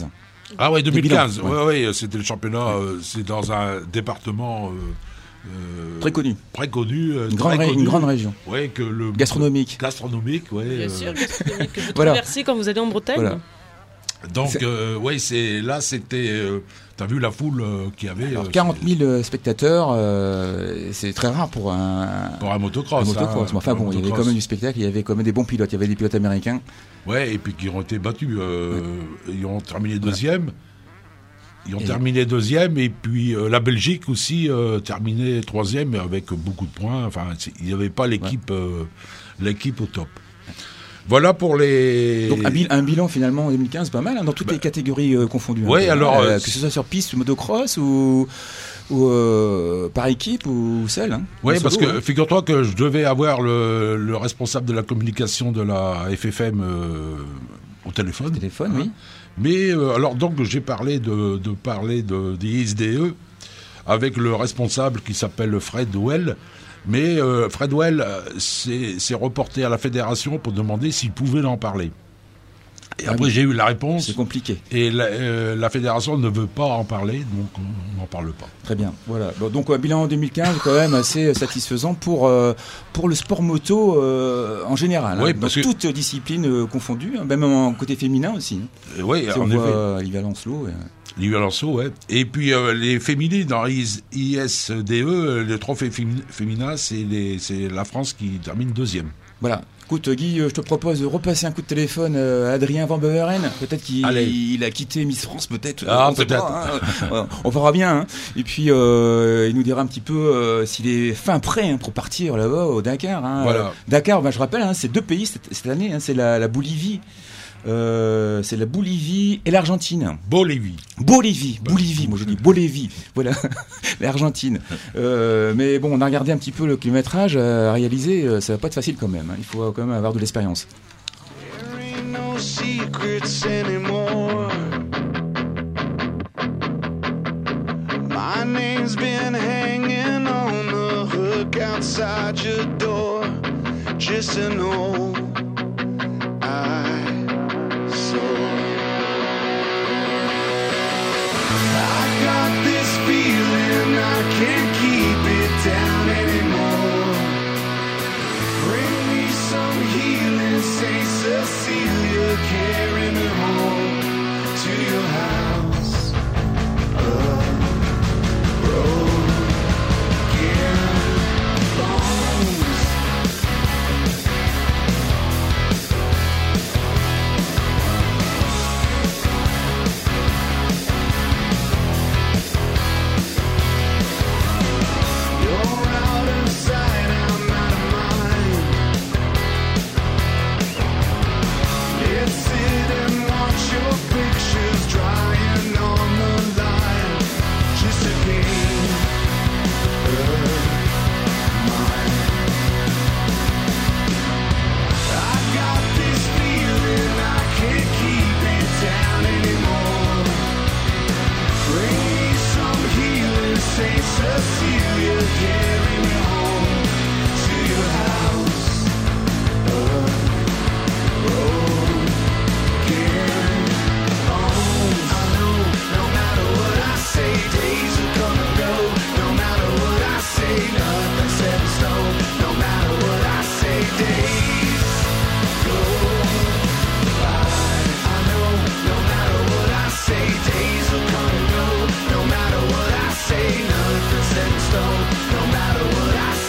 Ah ouais, deux mille quinze. Bilans, ouais, ouais, ouais, c'était le championnat. Euh, c'est dans un département euh, euh, Très connu. Très connu. Euh, Une, grande très ré- connu. une grande région. Ouais, que le gastronomique. Gastronomique, ouais. Bien euh, sûr, gastronomique que vous Voilà. traversez quand vous allez en Bretagne. Voilà. Donc, euh, ouais, c'est là, c'était. Euh, T'as vu la foule euh, qu'il y avait. Alors, euh, quarante mille spectateurs, euh, c'est très rare pour un, pour un motocross. un motocross. hein, Mais enfin pour un bon, il y avait motocross. quand même du spectacle, il y avait quand même des bons pilotes. Il y avait des pilotes américains. Ouais, et puis qui ont été battus. Euh, Ils ont terminé deuxième. Ils ont Et- terminé deuxième, et puis euh, la Belgique aussi euh, terminé troisième, mais avec beaucoup de points. Enfin, c'est- il n'y avait pas l'équipe, euh, l'équipe au top. Voilà pour les. Donc un, bil- un bilan finalement en deux mille quinze pas mal hein, dans toutes Bah, les catégories euh, confondues. ouais, hein, alors, euh, euh, que ce soit sur piste ou motocross ou, ou euh, par équipe ou seul. Hein, Oui, en parce solo, que hein. figure-toi que je devais avoir le, le responsable de la communication de la F F M euh, au téléphone. Téléphone, hein. oui. Mais euh, alors donc j'ai parlé de, de parler de, des I S D E avec le responsable qui s'appelle Fred Well. Mais euh, Fred Well euh, s'est s'est reporté à la fédération pour demander s'il pouvait en parler. Et Ah après oui. j'ai eu la réponse. C'est compliqué. Et la, euh, la fédération ne veut pas en parler, donc on n'en parle pas. Très bien. Voilà. Bon, donc un bilan en deux mille quinze quand même assez satisfaisant pour euh, pour le sport moto euh, en général. Oui, hein, parce dans que- toutes disciplines euh, confondues, hein, même en côté féminin aussi. hein. Euh, oui, Si on en voit effet. euh, Olivia Lancelot. euh, Liv Alonso, ouais. Et puis euh, les féminines dans I S D E, le trophée fémi- féminin, c'est les- c'est la France qui termine deuxième. Voilà. Écoute, Guy, euh, je te propose de repasser un coup de téléphone euh, à Adrien Van Beveren. Peut-être qu'il Allez. il a quitté Miss France, peut-être. Ah, on sait peut-être. pas, hein. Euh, on verra bien. hein. Et puis, euh, il nous dira un petit peu euh, s'il est fin prêt hein, pour partir là-bas au Dakar. hein. Voilà. Euh, Dakar, bah, je rappelle, hein, c'est deux pays cette, cette année. hein. C'est la, la Bolivie. Euh, c'est la Bolivie et l'Argentine. Bolivie. Bolivie, Bolivie, moi je dis Bolivie, voilà, l'Argentine. Euh, mais bon, on a regardé un petit peu le kilométrage à réaliser, euh, ça va pas être facile quand même, hein. Il faut quand même avoir de l'expérience. There ain't no secrets anymore. My name's been hanging on the hook outside your door. Just to know I saw. I got this feeling I can't keep it down anymore. Bring me some healing, Saint Cecilia, carry me home to your house of broken bones. You're out of sight, I'm out of mind. Let's sit and watch your pictures drying on the line. Just a game of mine. I got this feeling I can't keep it down anymore. Bring me some healing, Saint Cecilia, carry me home to your house of broken bones. I know no matter what I say, days are gonna go. No matter what I say, nothing's set in stone. No matter what I say, days go by. I know no matter what I say, days are gonna go. No matter what I say, nothing's set in stone. No matter what I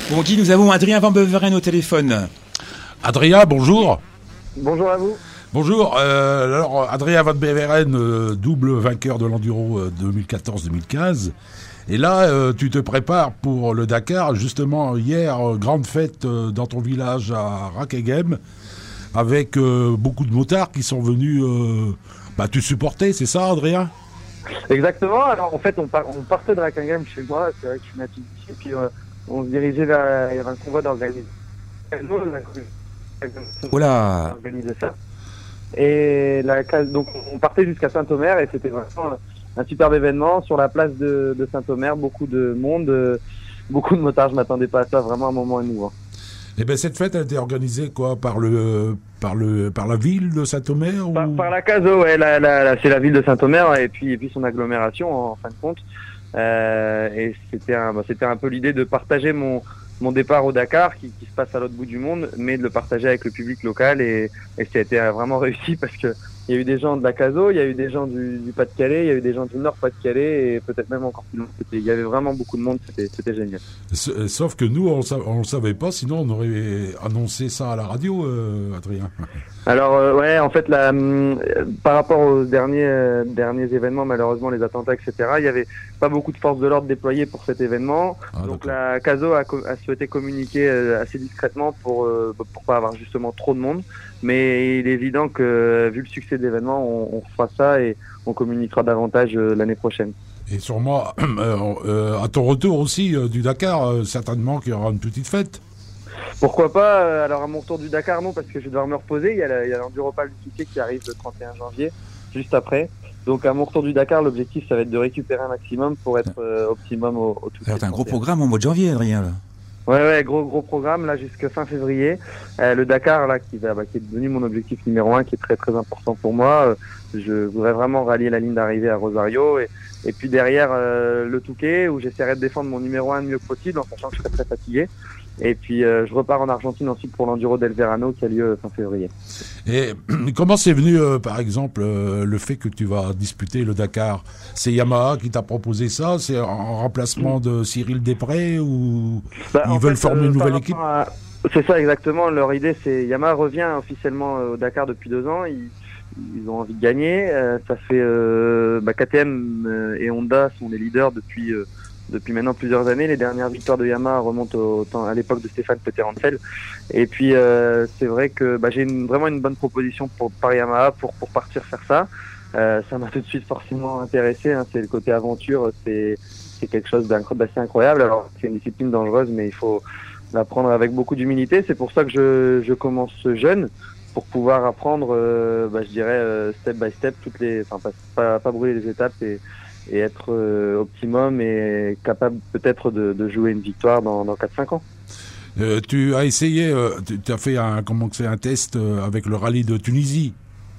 Bon, Guy, nous avons Adrien Van Beveren au téléphone. Adrien, bonjour. Bonjour à vous. Bonjour. Euh, alors, Adrien Van Beveren, euh, double vainqueur de l'Enduro euh, deux mille quatorze deux mille quinze. Et là, euh, tu te prépares pour le Dakar. Justement, hier, euh, grande fête euh, dans ton village à Rakegem, avec euh, beaucoup de motards qui sont venus euh, bah, te supporter, c'est ça, Adrien? Exactement. Alors, en fait, on, par, on partait de Rakegem chez moi. C'est vrai que je suis natif d'ici. Puis, euh, on se dirigeait vers, vers un convoi d'organisation. Voilà. Organiser ça. Et la, donc, on partait jusqu'à Saint-Omer et c'était vraiment un superbe événement sur la place de, de Saint-Omer, beaucoup de monde, euh, beaucoup de motards. Je m'attendais pas à ça, vraiment un moment émouvant. Et ben cette fête a été organisée quoi par le par le par la ville de Saint-Omer ou... par, par la CASO, ouais, la, la, la, c'est la ville de Saint-Omer et puis et puis son agglomération en, en fin de compte. Euh, et c'était un bah, c'était un peu l'idée de partager mon mon départ au Dakar qui, qui se passe à l'autre bout du monde, mais de le partager avec le public local et, et ça a été vraiment réussi parce que il y a eu des gens de la CASO, il y a eu des gens du, du Pas-de-Calais, il y a eu des gens du Nord Pas-de-Calais et peut-être même encore plus loin. C'était, il y avait vraiment beaucoup de monde, c'était, c'était génial. Sauf que nous, on ne le savait pas, sinon on aurait annoncé ça à la radio, euh, Adrien. Alors euh, ouais, en fait, la, euh, par rapport aux derniers euh, derniers événements, malheureusement les attentats, et cetera, il y avait pas beaucoup de forces de l'ordre déployées pour cet événement. Ah, donc d'accord. La CASO a, a souhaité communiquer euh, assez discrètement pour euh, pour pas avoir justement trop de monde. Mais il est évident que vu le succès de l'événement, on, on fera ça et on communiquera davantage euh, l'année prochaine. Et sûrement euh, euh, à ton retour aussi euh, du Dakar, euh, certainement qu'il y aura une petite fête. Pourquoi pas? Alors à mon retour du Dakar, non, parce que je vais devoir me reposer. Il y a, la, il y a l'Enduropal du Touquet qui arrive le trente et un janvier, juste après. Donc à mon retour du Dakar, l'objectif, ça va être de récupérer un maximum pour être euh, optimum au, au Touquet. Alors t'as un gros programme au mois de janvier, Adrien, là. Ouais, ouais, gros, gros programme, là, jusqu'à fin février. Euh, le Dakar, là, qui va, bah, qui est devenu mon objectif numéro un, qui est très, très important pour moi. Euh, je voudrais vraiment rallier la ligne d'arrivée à Rosario. Et, et puis derrière, euh, le Touquet, où j'essaierai de défendre mon numéro un le mieux possible, en sachant que je serai très fatigué. Et puis, euh, je repars en Argentine ensuite pour l'Enduro del Verano, qui a lieu fin février. Et comment c'est venu, euh, par exemple, euh, le fait que tu vas disputer le Dakar? C'est Yamaha qui t'a proposé ça? C'est en remplacement de Cyril Després ou bah, ils veulent fait, former une euh, nouvelle équipe à... C'est ça, exactement. Leur idée, c'est Yamaha revient officiellement au Dakar depuis deux ans. Ils, ils ont envie de gagner. Euh, ça fait euh, bah, K T M et Honda sont les leaders depuis... Euh, depuis maintenant plusieurs années. Les dernières victoires de Yamaha remontent au temps, à l'époque de Stéphane Peterhansel. Et puis euh, c'est vrai que bah, j'ai une, vraiment une bonne proposition pour, par Yamaha pour, pour partir faire ça. Euh, ça m'a tout de suite forcément intéressé. Hein. C'est le côté aventure, c'est, c'est quelque chose d'assez incroyable. Alors c'est une discipline dangereuse, mais il faut la prendre avec beaucoup d'humilité. C'est pour ça que je, je commence jeune, pour pouvoir apprendre, euh, bah, je dirais euh, step by step, toutes les, enfin pas, pas, pas brûler les étapes et et être euh, optimum et capable peut-être de, de jouer une victoire dans, dans quatre cinq ans. Euh, tu as essayé, euh, tu, tu as fait un, comment c'est, un test euh, avec le rallye de Tunisie.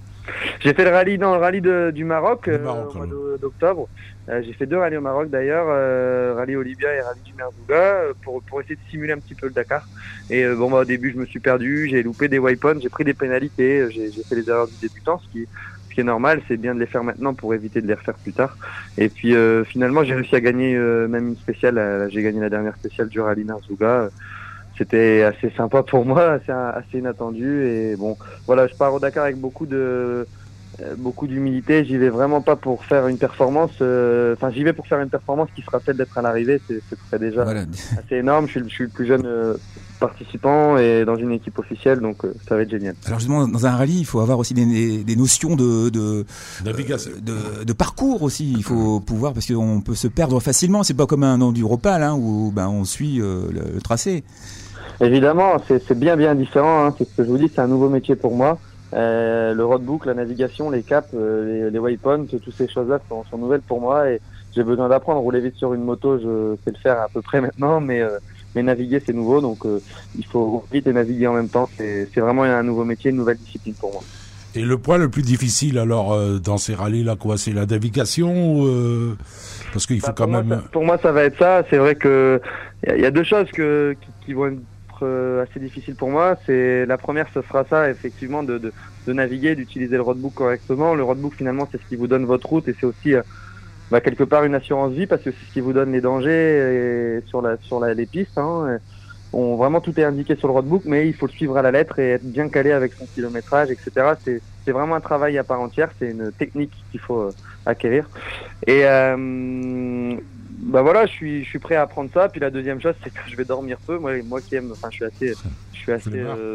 J'ai fait le rallye dans le rallye de, du Maroc, du Maroc euh, au mois d'octobre. Euh, j'ai fait deux rallyes au Maroc d'ailleurs, euh, rallye Olivia et rallye du Merzouga, pour, pour essayer de simuler un petit peu le Dakar. Et euh, bon, bah, au début, je me suis perdu, j'ai loupé des waypoints, j'ai pris des pénalités, j'ai, j'ai fait les erreurs du débutant, ce qui Ce qui est normal, c'est bien de les faire maintenant pour éviter de les refaire plus tard. Et puis euh, finalement, j'ai réussi à gagner euh, même une spéciale. Euh, j'ai gagné la dernière spéciale du rallye Merzouga. C'était assez sympa pour moi, assez, assez inattendu. Et bon, voilà, je pars au Dakar avec beaucoup de euh, beaucoup d'humilité. J'y vais vraiment pas pour faire une performance. Enfin, euh, j'y vais pour faire une performance qui sera celle d'être à l'arrivée. C'est, c'est très déjà voilà. assez énorme. Je suis, je suis le plus jeune euh, participant et dans une équipe officielle, donc euh, ça va être génial. Alors justement, dans un rallye, il faut avoir aussi des, des, des notions de de, Navigation. de de parcours aussi. Il faut pouvoir, parce qu'on peut se perdre facilement. C'est pas comme un enduropal hein, où ben on suit euh, le, le tracé. Évidemment, c'est, c'est bien bien différent. Hein. C'est ce que je vous dis, c'est un nouveau métier pour moi. Euh, le roadbook, la navigation, les caps, euh, les, les waypoints, toutes ces choses-là sont, sont nouvelles pour moi et j'ai besoin d'apprendre. Rouler vite sur une moto, je sais le faire à peu près maintenant, mais euh, mais naviguer c'est nouveau, donc euh, il faut vite et naviguer en même temps. C'est, c'est vraiment un nouveau métier, une nouvelle discipline pour moi. Et le point le plus difficile alors euh, dans ces rallyes-là, quoi, c'est la navigation, euh, parce qu'il faut bah, quand même. Moi, ça, pour moi, ça va être ça. C'est vrai que il y, y a deux choses que qui, qui vont être assez difficiles pour moi. C'est la première, ce sera ça, effectivement, de de, de naviguer, d'utiliser le roadbook correctement. Le roadbook, finalement, c'est ce qui vous donne votre route et c'est aussi euh, bah, quelque part une assurance vie parce que c'est ce qui vous donne les dangers et sur la sur la, les pistes. Hein. on, vraiment tout est indiqué sur le roadbook, mais il faut le suivre à la lettre et être bien calé avec son kilométrage, et cetera. C'est, c'est vraiment un travail à part entière, c'est une technique qu'il faut euh, acquérir. Et euh, bah voilà, je suis, je suis prêt à apprendre ça. Puis la deuxième chose, c'est que je vais dormir peu. Moi, moi qui aime, enfin, je suis assez, je suis assez,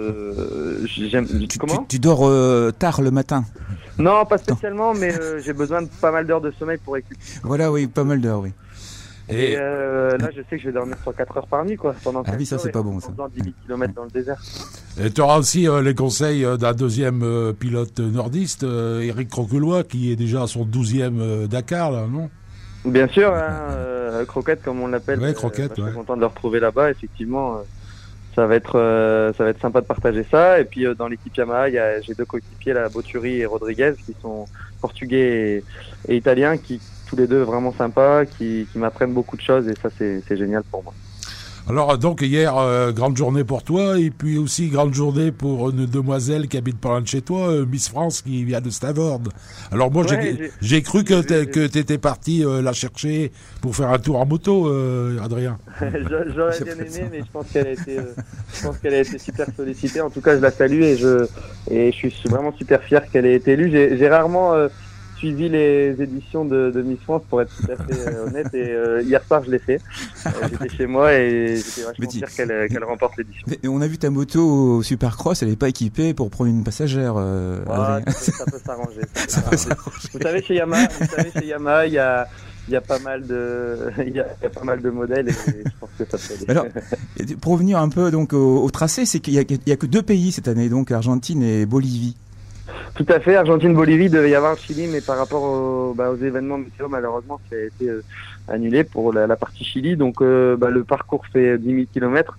euh, j'aime. Tu, Comment tu, tu dors euh, tard le matin? Non, pas spécialement, mais euh, j'ai besoin de pas mal d'heures de sommeil pour récupérer. Voilà, oui, pas mal d'heures, oui. Et, et euh, là, je sais que je vais dormir trois quatre heures par nuit, quoi. Pendant ah oui, ça, c'est pas bon, ça. Pendant dix mille kilomètres dans le désert. Et tu auras aussi euh, les conseils euh, d'un deuxième euh, pilote nordiste, euh, Eric Croquelois, qui est déjà à son douzième euh, Dakar, là, non? Bien sûr, hein, euh, Croquette, comme on l'appelle. Ouais, Croquette, euh, bah, ouais. Je suis content de le retrouver là-bas, effectivement. Euh, ça va être, euh, ça va être sympa de partager ça. Et puis, euh, dans l'équipe Yamaha, il y a, j'ai deux coéquipiers, là, Boturi et Rodriguez, qui sont portugais et, et italiens, qui, tous les deux vraiment sympas, qui, qui m'apprennent beaucoup de choses, et ça, c'est, c'est génial pour moi. Alors, donc, hier, euh, grande journée pour toi, et puis aussi grande journée pour une demoiselle qui habite pas loin de chez toi, euh, Miss France, qui vient de Stavord. Alors, moi, Ouais, j'ai, j'ai, j'ai cru que, j'ai, t'es, j'ai... que t'étais parti euh, la chercher pour faire un tour en moto, euh, Adrien. J'aurais bien aimé, mais je pense qu'elle a été, euh, je pense qu'elle a été super sollicitée. En tout cas, je la salue et je, et je suis vraiment super fier qu'elle ait été élue. J'ai, j'ai rarement euh, suivi les éditions de, de Miss France, pour être tout à fait euh, honnête, et euh, hier soir je l'ai fait. Euh, j'étais chez moi et j'étais vachement fier qu'elle, qu'elle remporte l'édition. Mais on a vu ta moto au Supercross, elle n'est pas équipée pour prendre une passagère. Euh, ah, ça, peut, ça peut s'arranger. Ça peut s'arranger. Vous savez, chez Yamaha, vous savez, chez Yamaha, il y a il y a pas mal de il y a, il y a pas mal de modèles, et je pense que ça peut aller. Alors, pour revenir un peu donc au, au tracé, c'est qu'il y a, il y a que deux pays cette année, donc Argentine et Bolivie. Tout à fait, Argentine-Bolivie, devait y avoir le Chili, mais par rapport au, bah, aux événements météo, malheureusement, ça a été euh, annulé pour la, la partie Chili. Donc euh, bah, le parcours fait dix mille kilomètres.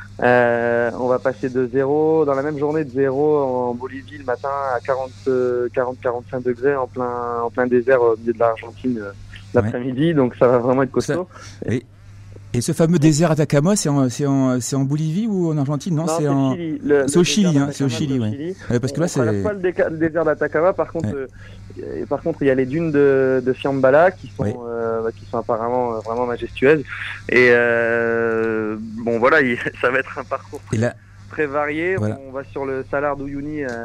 Euh, on va passer de zéro, dans la même journée, de zéro en Bolivie le matin à quarante à quarante-cinq degrés en plein, en plein désert au milieu de l'Argentine euh, l'après-midi. Ouais. Donc ça va vraiment être costaud. Ça, et... Et ce fameux désert Atacama, c'est en, c'est en, c'est en Bolivie ou en Argentine? Non, non c'est, c'est, en... Chili. Le, c'est le au Chili, hein, c'est au Chili, ouais. Chili. Ouais, parce que là, on c'est. On pas le, déca- le désert d'Atacama, par contre, ouais. euh, par contre, il y a les dunes de, de Fiambala qui sont, ouais. euh, qui sont apparemment euh, vraiment majestueuses. Et euh, bon, voilà, il, ça va être un parcours très, là... très varié. Voilà. On va sur le Salar d'Uyuni euh,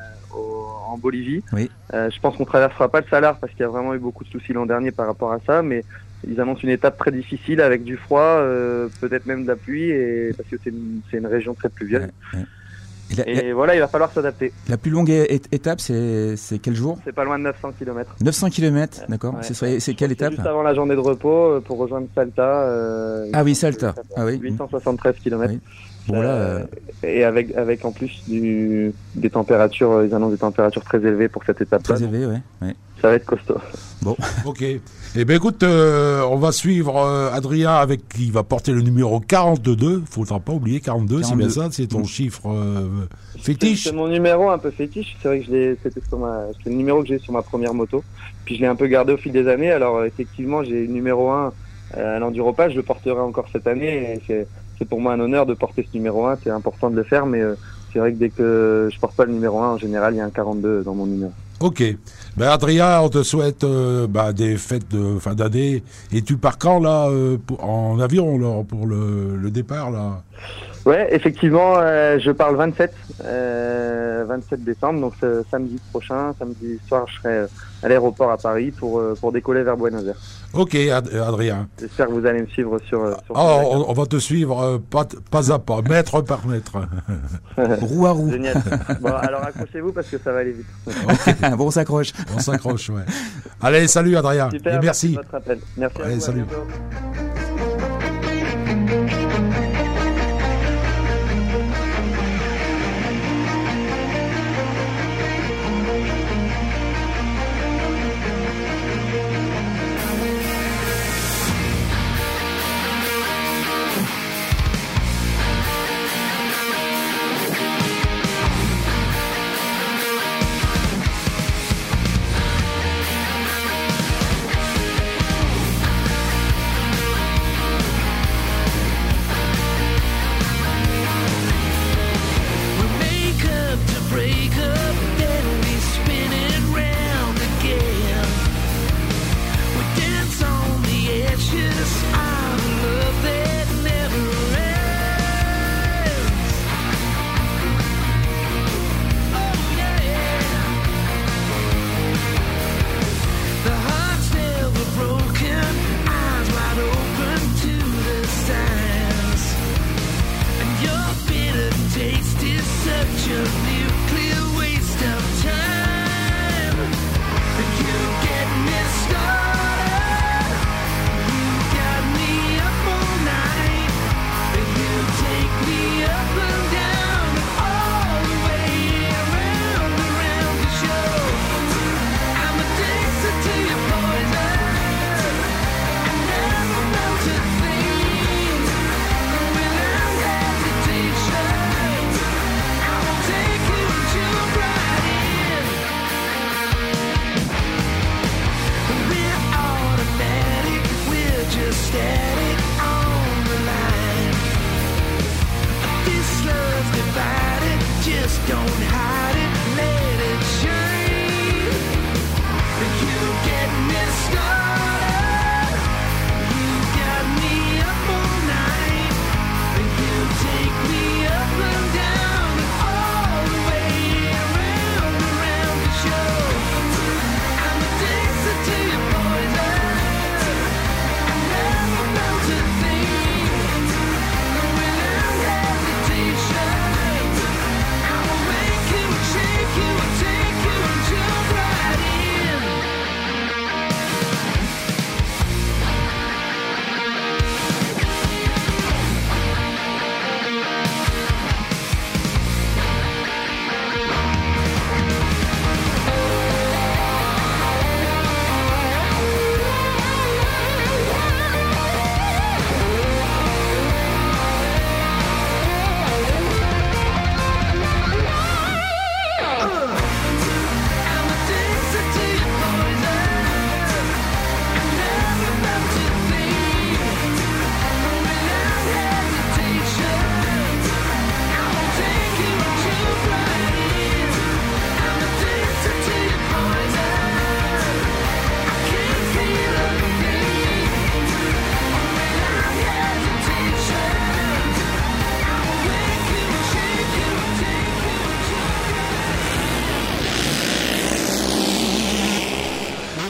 au, en Bolivie. Oui. Euh, je pense qu'on traversera pas le Salar parce qu'il y a vraiment eu beaucoup de soucis l'an dernier par rapport à ça, mais ils annoncent une étape très difficile avec du froid, euh, peut-être même de la pluie, et parce que c'est une, c'est une région très pluvieuse. Ouais, ouais. Et, la, et la, voilà, il va falloir s'adapter. La plus longue é- étape, c'est, c'est quel jour? C'est pas loin de neuf cents kilomètres. neuf cents kilomètres, d'accord. Ouais. C'est, c'est, c'est quelle étape? C'est juste avant la journée de repos pour rejoindre Salta. Euh, ah oui, Salta. Ah oui. huit cent soixante-treize kilomètres. Oui. Bon, là, euh... Et avec, avec en plus du, des températures, ils annoncent des températures très élevées pour cette étape-là. Très élevées, ouais. ouais. Ça va être costaud. Bon. Ok. Eh bien, écoute, euh, on va suivre euh, Adrien avec qui va porter le numéro quarante-deux. Faudra pas oublier quarante-deux, quarante-deux. C'est bien ça, c'est ton mmh. chiffre euh, fétiche. C'est, c'est mon numéro un peu fétiche. C'est vrai que je l'ai, c'était sur ma, c'est le numéro que j'ai sur ma première moto. Puis je l'ai un peu gardé au fil des années. Alors effectivement, j'ai le numéro un à l'Enduropage. Je le porterai encore cette année. Et c'est, c'est pour moi un honneur de porter ce numéro un. C'est important de le faire, mais euh, c'est vrai que dès que je porte pas le numéro un, en général, il y a un quarante-deux dans mon numéro. Ok. Ben Adrien, on te souhaite euh, bah, des fêtes de fin d'année. Et tu pars quand là euh, pour, en avion là, pour le, le départ là? Ouais, effectivement, euh, je pars le vingt-sept, euh, vingt-sept décembre, donc ce samedi prochain, samedi soir, je serai à l'aéroport à Paris pour euh, pour décoller vers Buenos Aires. Ok, Ad- Adrien. J'espère que vous allez me suivre sur. sur oh, on, on va te suivre euh, pas, pas à pas, mètre par mètre. Roue à roue. Génial. Bon, alors accrochez-vous parce que ça va aller vite. Okay. Bon, on s'accroche. On s'accroche, ouais. Allez, salut Adrien. Super, et merci. Merci de votre appel. Merci Allez, à vous. salut.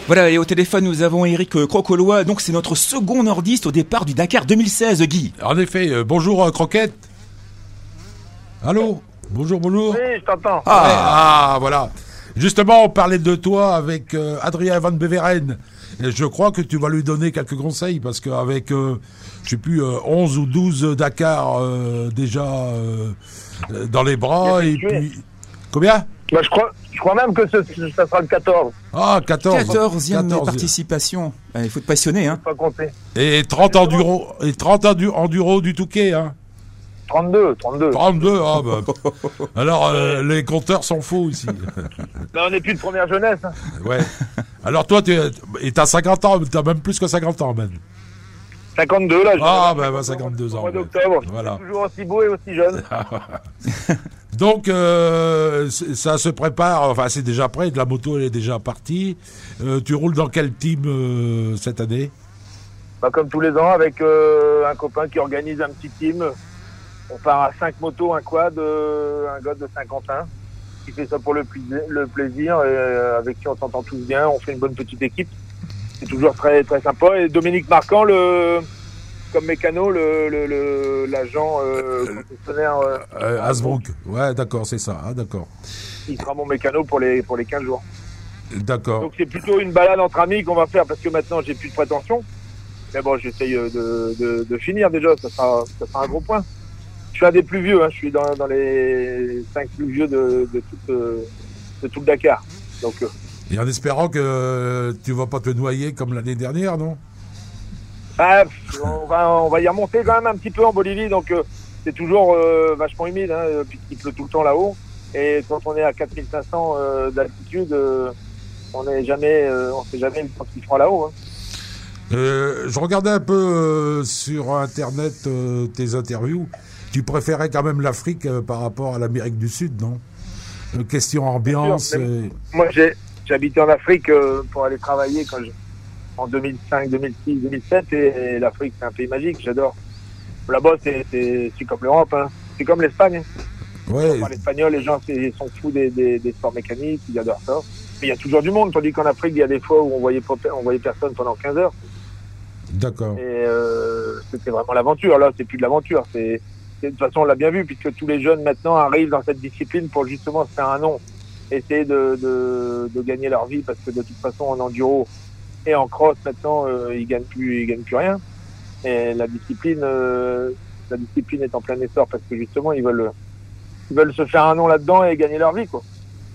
Voilà, et au téléphone, nous avons Eric euh, Crocolois. Donc, c'est notre second nordiste au départ du Dakar deux mille seize, Guy. En effet, euh, bonjour euh, Croquette. Allô. Bonjour, bonjour. Oui, je t'entends. Ah, ah, voilà. Justement, on parlait de toi avec euh, Adrien Van Beveren. Et je crois que tu vas lui donner quelques conseils parce qu'avec, euh, je sais plus, euh, onze ou douze Dakar euh, déjà euh, dans les bras et puis... Combien? Bah, je crois, je crois même que ce, ça sera le quatorze. Ah, quatorze. quatorzième quatorze. participation. Il faut te passionner, hein. Pas compter. Et trente enduro, et trente endu- enduro du Touquet, hein. trente-deux, trente-deux. trente-deux, ah bah. Alors, euh, les compteurs sont faux ici. Là, on n'est plus de première jeunesse. Hein. Ouais. Alors toi, tu et t'as cinquante ans, t'as même plus que cinquante ans, même. cinquante-deux, là. Ah, bah, bah cinquante-deux ans. Au mois ouais. d'octobre. Voilà. Toujours aussi beau et aussi jeune. Donc, euh, c- ça se prépare, enfin, c'est déjà prêt, la moto, elle est déjà partie. Euh, tu roules dans quel team euh, cette année? Bah, comme tous les ans, avec euh, un copain qui organise un petit team. On part à cinq motos, un quad, euh, un gars de Saint-Quentin qui fait ça pour le, pli- le plaisir et euh, avec qui on s'entend tous bien. On fait une bonne petite équipe. C'est toujours très très sympa. Et Dominique Marquand, le comme mécano, le, le, le l'agent euh, concessionnaire, euh, euh, Hasbrook. Ouais, d'accord, c'est ça. Ah, d'accord. il sera mon mécano pour les pour les quinze jours. D'accord. Donc c'est plutôt une balade entre amis qu'on va faire parce que maintenant j'ai plus de prétention. Mais bon, j'essaye de, de, de finir déjà. Ça sera ça sera un gros point. Je suis un des plus vieux, hein. Je suis dans, dans les cinq plus vieux de, de, tout, euh, de tout le Dakar. Donc, euh, Et en espérant que euh, tu vas pas te noyer comme l'année dernière, non? bah, on, va, on va y remonter quand même un petit peu en Bolivie, donc euh, c'est toujours euh, vachement humide, hein, puisqu'il pleut tout le temps là-haut. Et quand on est à quatre mille cinq cents euh, d'altitude, euh, on n'est jamais, euh, on sait jamais le temps qu'il fera là-haut. Hein. Euh, je regardais un peu euh, sur Internet euh, tes interviews. Tu préférais quand même l'Afrique euh, par rapport à l'Amérique du Sud, non? euh, Question ambiance. Bien sûr, euh, Moi, j'ai, j'ai habité en Afrique euh, pour aller travailler quand je, en deux mille cinq, deux mille six, deux mille sept, et, et l'Afrique, c'est un pays magique, j'adore. Là-bas, c'est, c'est, c'est comme l'Europe, hein. C'est comme l'Espagne. Hein. Ouais. On parle espagnol, les gens c'est, sont fous des, des, des sports mécaniques, ils adorent ça. Mais il y a toujours du monde, tandis qu'en Afrique, il y a des fois où on voyait, pas, on voyait personne pendant quinze heures. D'accord. Et euh, c'était vraiment l'aventure. Là, c'est plus de l'aventure. C'est, c'est, de toute façon, on l'a bien vu, puisque tous les jeunes maintenant arrivent dans cette discipline pour justement se faire un nom, essayer de, de, de gagner leur vie, parce que de toute façon, en enduro et en cross, maintenant, euh, ils gagnent plus, ils gagnent plus rien. Et la discipline, euh, la discipline est en plein essor, parce que justement, ils veulent, ils veulent se faire un nom là-dedans et gagner leur vie, quoi.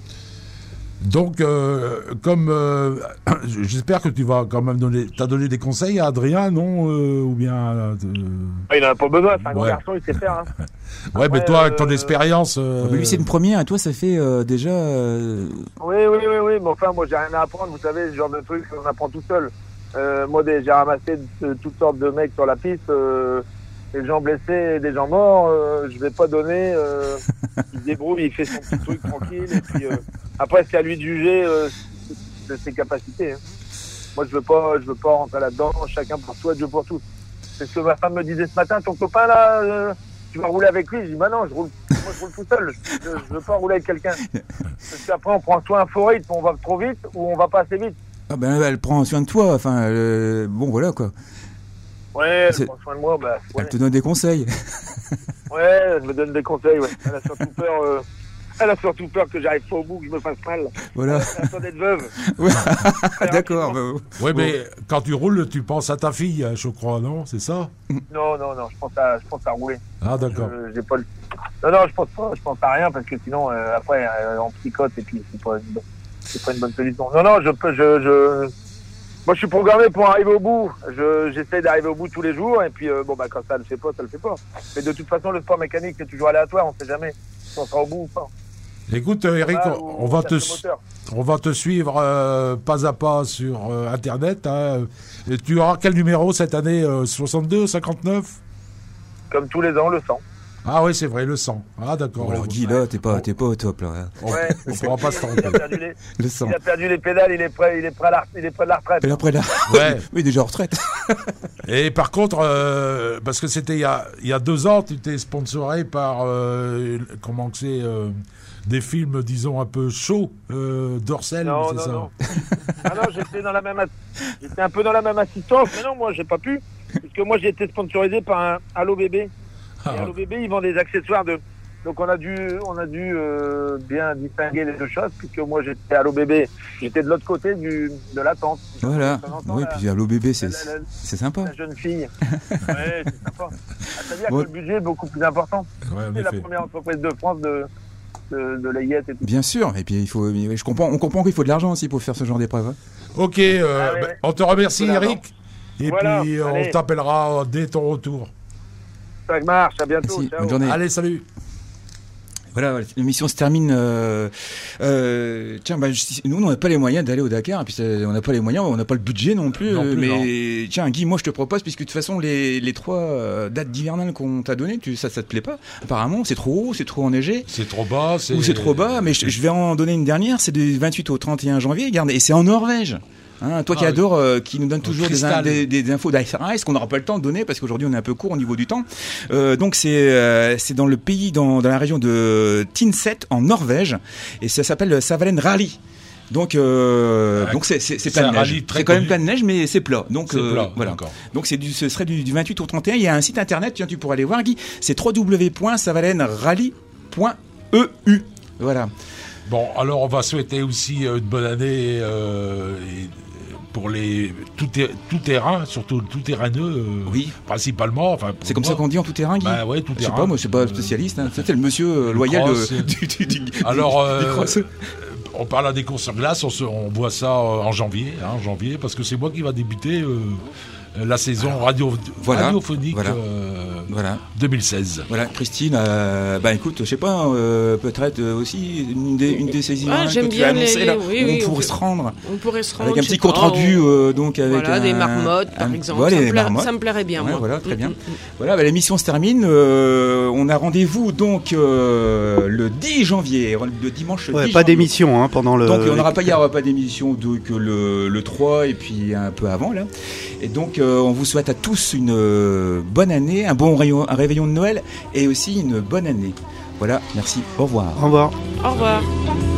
Donc, euh, comme euh, j'espère que tu vas quand même donner, t'as donné des conseils à Adrien, non, euh, ou bien euh, Il n'en a pas besoin, c'est un grand Ouais. garçon, il sait faire. Hein. Ouais, mais Après, toi, avec ton euh, expérience. euh, Ah, mais lui, c'est une première, et toi, ça fait euh, déjà. euh, Oui, oui, oui, oui, mais enfin, moi, j'ai rien à apprendre. Vous savez, ce genre de truc, on apprend tout seul. Euh, moi, des- j'ai ramassé de, de toutes sortes de mecs sur la piste, euh, des gens blessés, des gens morts. Euh, je vais pas donner. Euh, il se débrouille, il fait son petit truc tranquille. Et puis, euh, après, c'est à lui de juger euh, de ses capacités. Hein. Moi, je veux pas, je veux pas rentrer là-dedans. Chacun pour soi, Dieu pour tous. C'est ce que ma femme me disait ce matin. Ton copain là, euh, tu vas rouler avec lui. Je dis, bah non, je roule, moi, je roule tout seul. Je, je veux pas rouler avec quelqu'un. Parce qu'après, on prend soit un faux rythme, on va trop vite, ou on va pas assez vite. Ah ben, elle prend soin de toi, enfin, euh, bon, voilà, quoi. Ouais, elle C'est- prend soin de moi, bah, ouais. Elle te donne des conseils. Ouais, elle me donne des conseils, ouais. Elle a surtout peur, euh, elle a surtout peur que j'arrive pas au bout, que je me fasse mal. Voilà. Elle a peur d'être veuve. Ouais. D'accord. bah, Ouais, bon. mais quand tu roules, tu penses à ta fille, je crois, non? C'est ça? Non, non, non, je pense à, je pense à rouler. Ah, d'accord. Je- j'ai pas le... Non, non, je pense pas, je pense à rien, parce que sinon, euh, après, euh, on psychote, et puis c'est pas une bonne, c'est pas une bonne solution. Non, non, je peux, je, je, moi, je suis programmé pour arriver au bout. Je, j'essaie d'arriver au bout tous les jours, et puis, euh, bon, bah, quand ça le fait pas, ça le fait pas. Mais de toute façon, le sport mécanique, c'est toujours aléatoire, on sait jamais si on sera au bout ou pas. Écoute, euh, Eric, Ah, on, ou on va on te, casse le moteur. on va te suivre euh, pas à pas sur euh, Internet. Hein. Et tu auras quel numéro cette année? euh, soixante-deux, cinquante-neuf? Comme tous les ans, le sang. Ah oui, c'est vrai, le sang. Ah d'accord. Oh, alors, Guy, là, t'es pas, t'es pas au top, là. hein. On, Ouais. on pourra pas se Il a tromper. perdu les, Le sang. il a perdu les pédales, il est prêt, il est prêt à la, il est prêt à la retraite. Et après, là. Ouais. Oui, déjà en retraite. Et par contre, euh, parce que c'était il y a, il y a deux ans, tu t'es sponsoré par, euh, comment que c'est, euh, des films, disons, un peu chauds, euh, Dorcel, Non, c'est non, ça non. Ah non, j'étais dans la même, ass- j'étais un peu dans la même assistance, mais non, moi, j'ai pas pu, puisque moi, j'ai été sponsorisé par un Allo Bébé. Ah. Et Allo Bébé, ils vendent des accessoires de. Donc on a dû, on a dû euh, bien distinguer les deux choses, puisque moi, j'étais Allo Bébé, j'étais de l'autre côté du, de la tente. Voilà. De temps en temps, Oui, la- puis Allo Bébé, c'est, la- la- c'est sympa. La jeune fille. Ouais, c'est sympa. Ah, c'est-à-dire Ouais. que le budget est beaucoup plus important. Ouais, en C'est la effet. première entreprise de France de, de, de layette et tout. Bien sûr. Et puis il faut, je comprends, on comprend qu'il faut de l'argent aussi pour faire ce genre d'épreuve. hein. Ok, euh, Ah ouais, bah, ouais. on te remercie, Voilà, Eric. Et Voilà, puis, on allez. t'appellera dès ton retour. Ça marche, à bientôt. Merci, ciao. bonne journée. Allez, salut. Voilà, voilà, l'émission se termine. Euh, euh, tiens, bah, je- nous, on n'a pas les moyens d'aller au Dakar, et puis ça- on n'a pas les moyens, on n'a pas le budget non plus. Non euh, plus, mais tiens, Guy, moi, je te propose, puisque de toute façon, les, les trois euh, dates d'hivernales qu'on t'a données, tu, ça, ça te plaît pas apparemment, c'est trop haut, c'est trop enneigé. C'est trop bas. C'est... Ou c'est trop bas, mais je, je vais en donner une dernière, c'est du vingt-huit au trente et un janvier, regarde, et c'est en Norvège. Hein, toi qui Ah, adore, euh, qui nous donne toujours des, cristal. des, des infos d'Ice Ice qu'on n'aura pas le temps de donner parce qu'aujourd'hui on est un peu court au niveau du temps. Euh, donc c'est euh, c'est dans le pays, dans, dans la région de Tinset en Norvège, et ça s'appelle Savalen Rally. Donc euh, Ouais, donc c'est c'est, c'est c'est plein un de neige. rallye très C'est quand même connu. plein de neige, mais c'est plat. Donc C'est euh, plat, voilà. d'accord. Donc c'est du, ce serait du, du vingt-huit au trente et un. Il y a un site internet, tiens, tu pourras aller voir, Guy. C'est w w w point savalen rally point e u. Voilà. Bon, alors on va souhaiter aussi euh, une bonne année euh, et pour les tout, ter- tout terrain, surtout tout terraineux, euh, Oui. principalement. Enfin, pour C'est comme moi. ça qu'on dit en tout terrain, Guy. Bah ouais, tout Je sais terrain. pas, moi je suis pas Euh, spécialiste. Hein. C'était le monsieur euh, loyal cross, de, euh, du, du, du, Alors, du- du euh, cross. on parle à des courses sur glace, on, se, on voit ça euh, en janvier, hein, en janvier, parce que c'est moi qui va débuter euh, la saison radio, voilà, radiophonique voilà. euh, Voilà. deux mille seize. Voilà, Christine, euh, bah écoute, je sais pas, euh, peut-être euh, aussi une des, une des saisons Ah, que j'aime tu bien as annoncées, les- là, les- oui, où oui, on on pourrait peut- se rendre. On pourrait se rendre. Avec un je petit sais compte pas, rendu, on- euh, donc avec Voilà, un, des marmottes, par un- exemple. Voilà, ça, les me pla- marmottes. ça me plairait bien, Ouais, moi. voilà, très Mm, bien. mm, mm. Voilà, bah, l'émission se termine. euh, on a rendez-vous donc euh, le dix janvier, le dimanche Ouais, dix pas janvier. d'émission hein, pendant le. Donc on n'aura pas, il n'y aura pas d'émission donc le, le trois et puis un peu avant là. Et donc euh, on vous souhaite à tous une euh, bonne année, un bon rayon, un réveillon de Noël et aussi une bonne année. Voilà, merci, au revoir. Au revoir. Au revoir.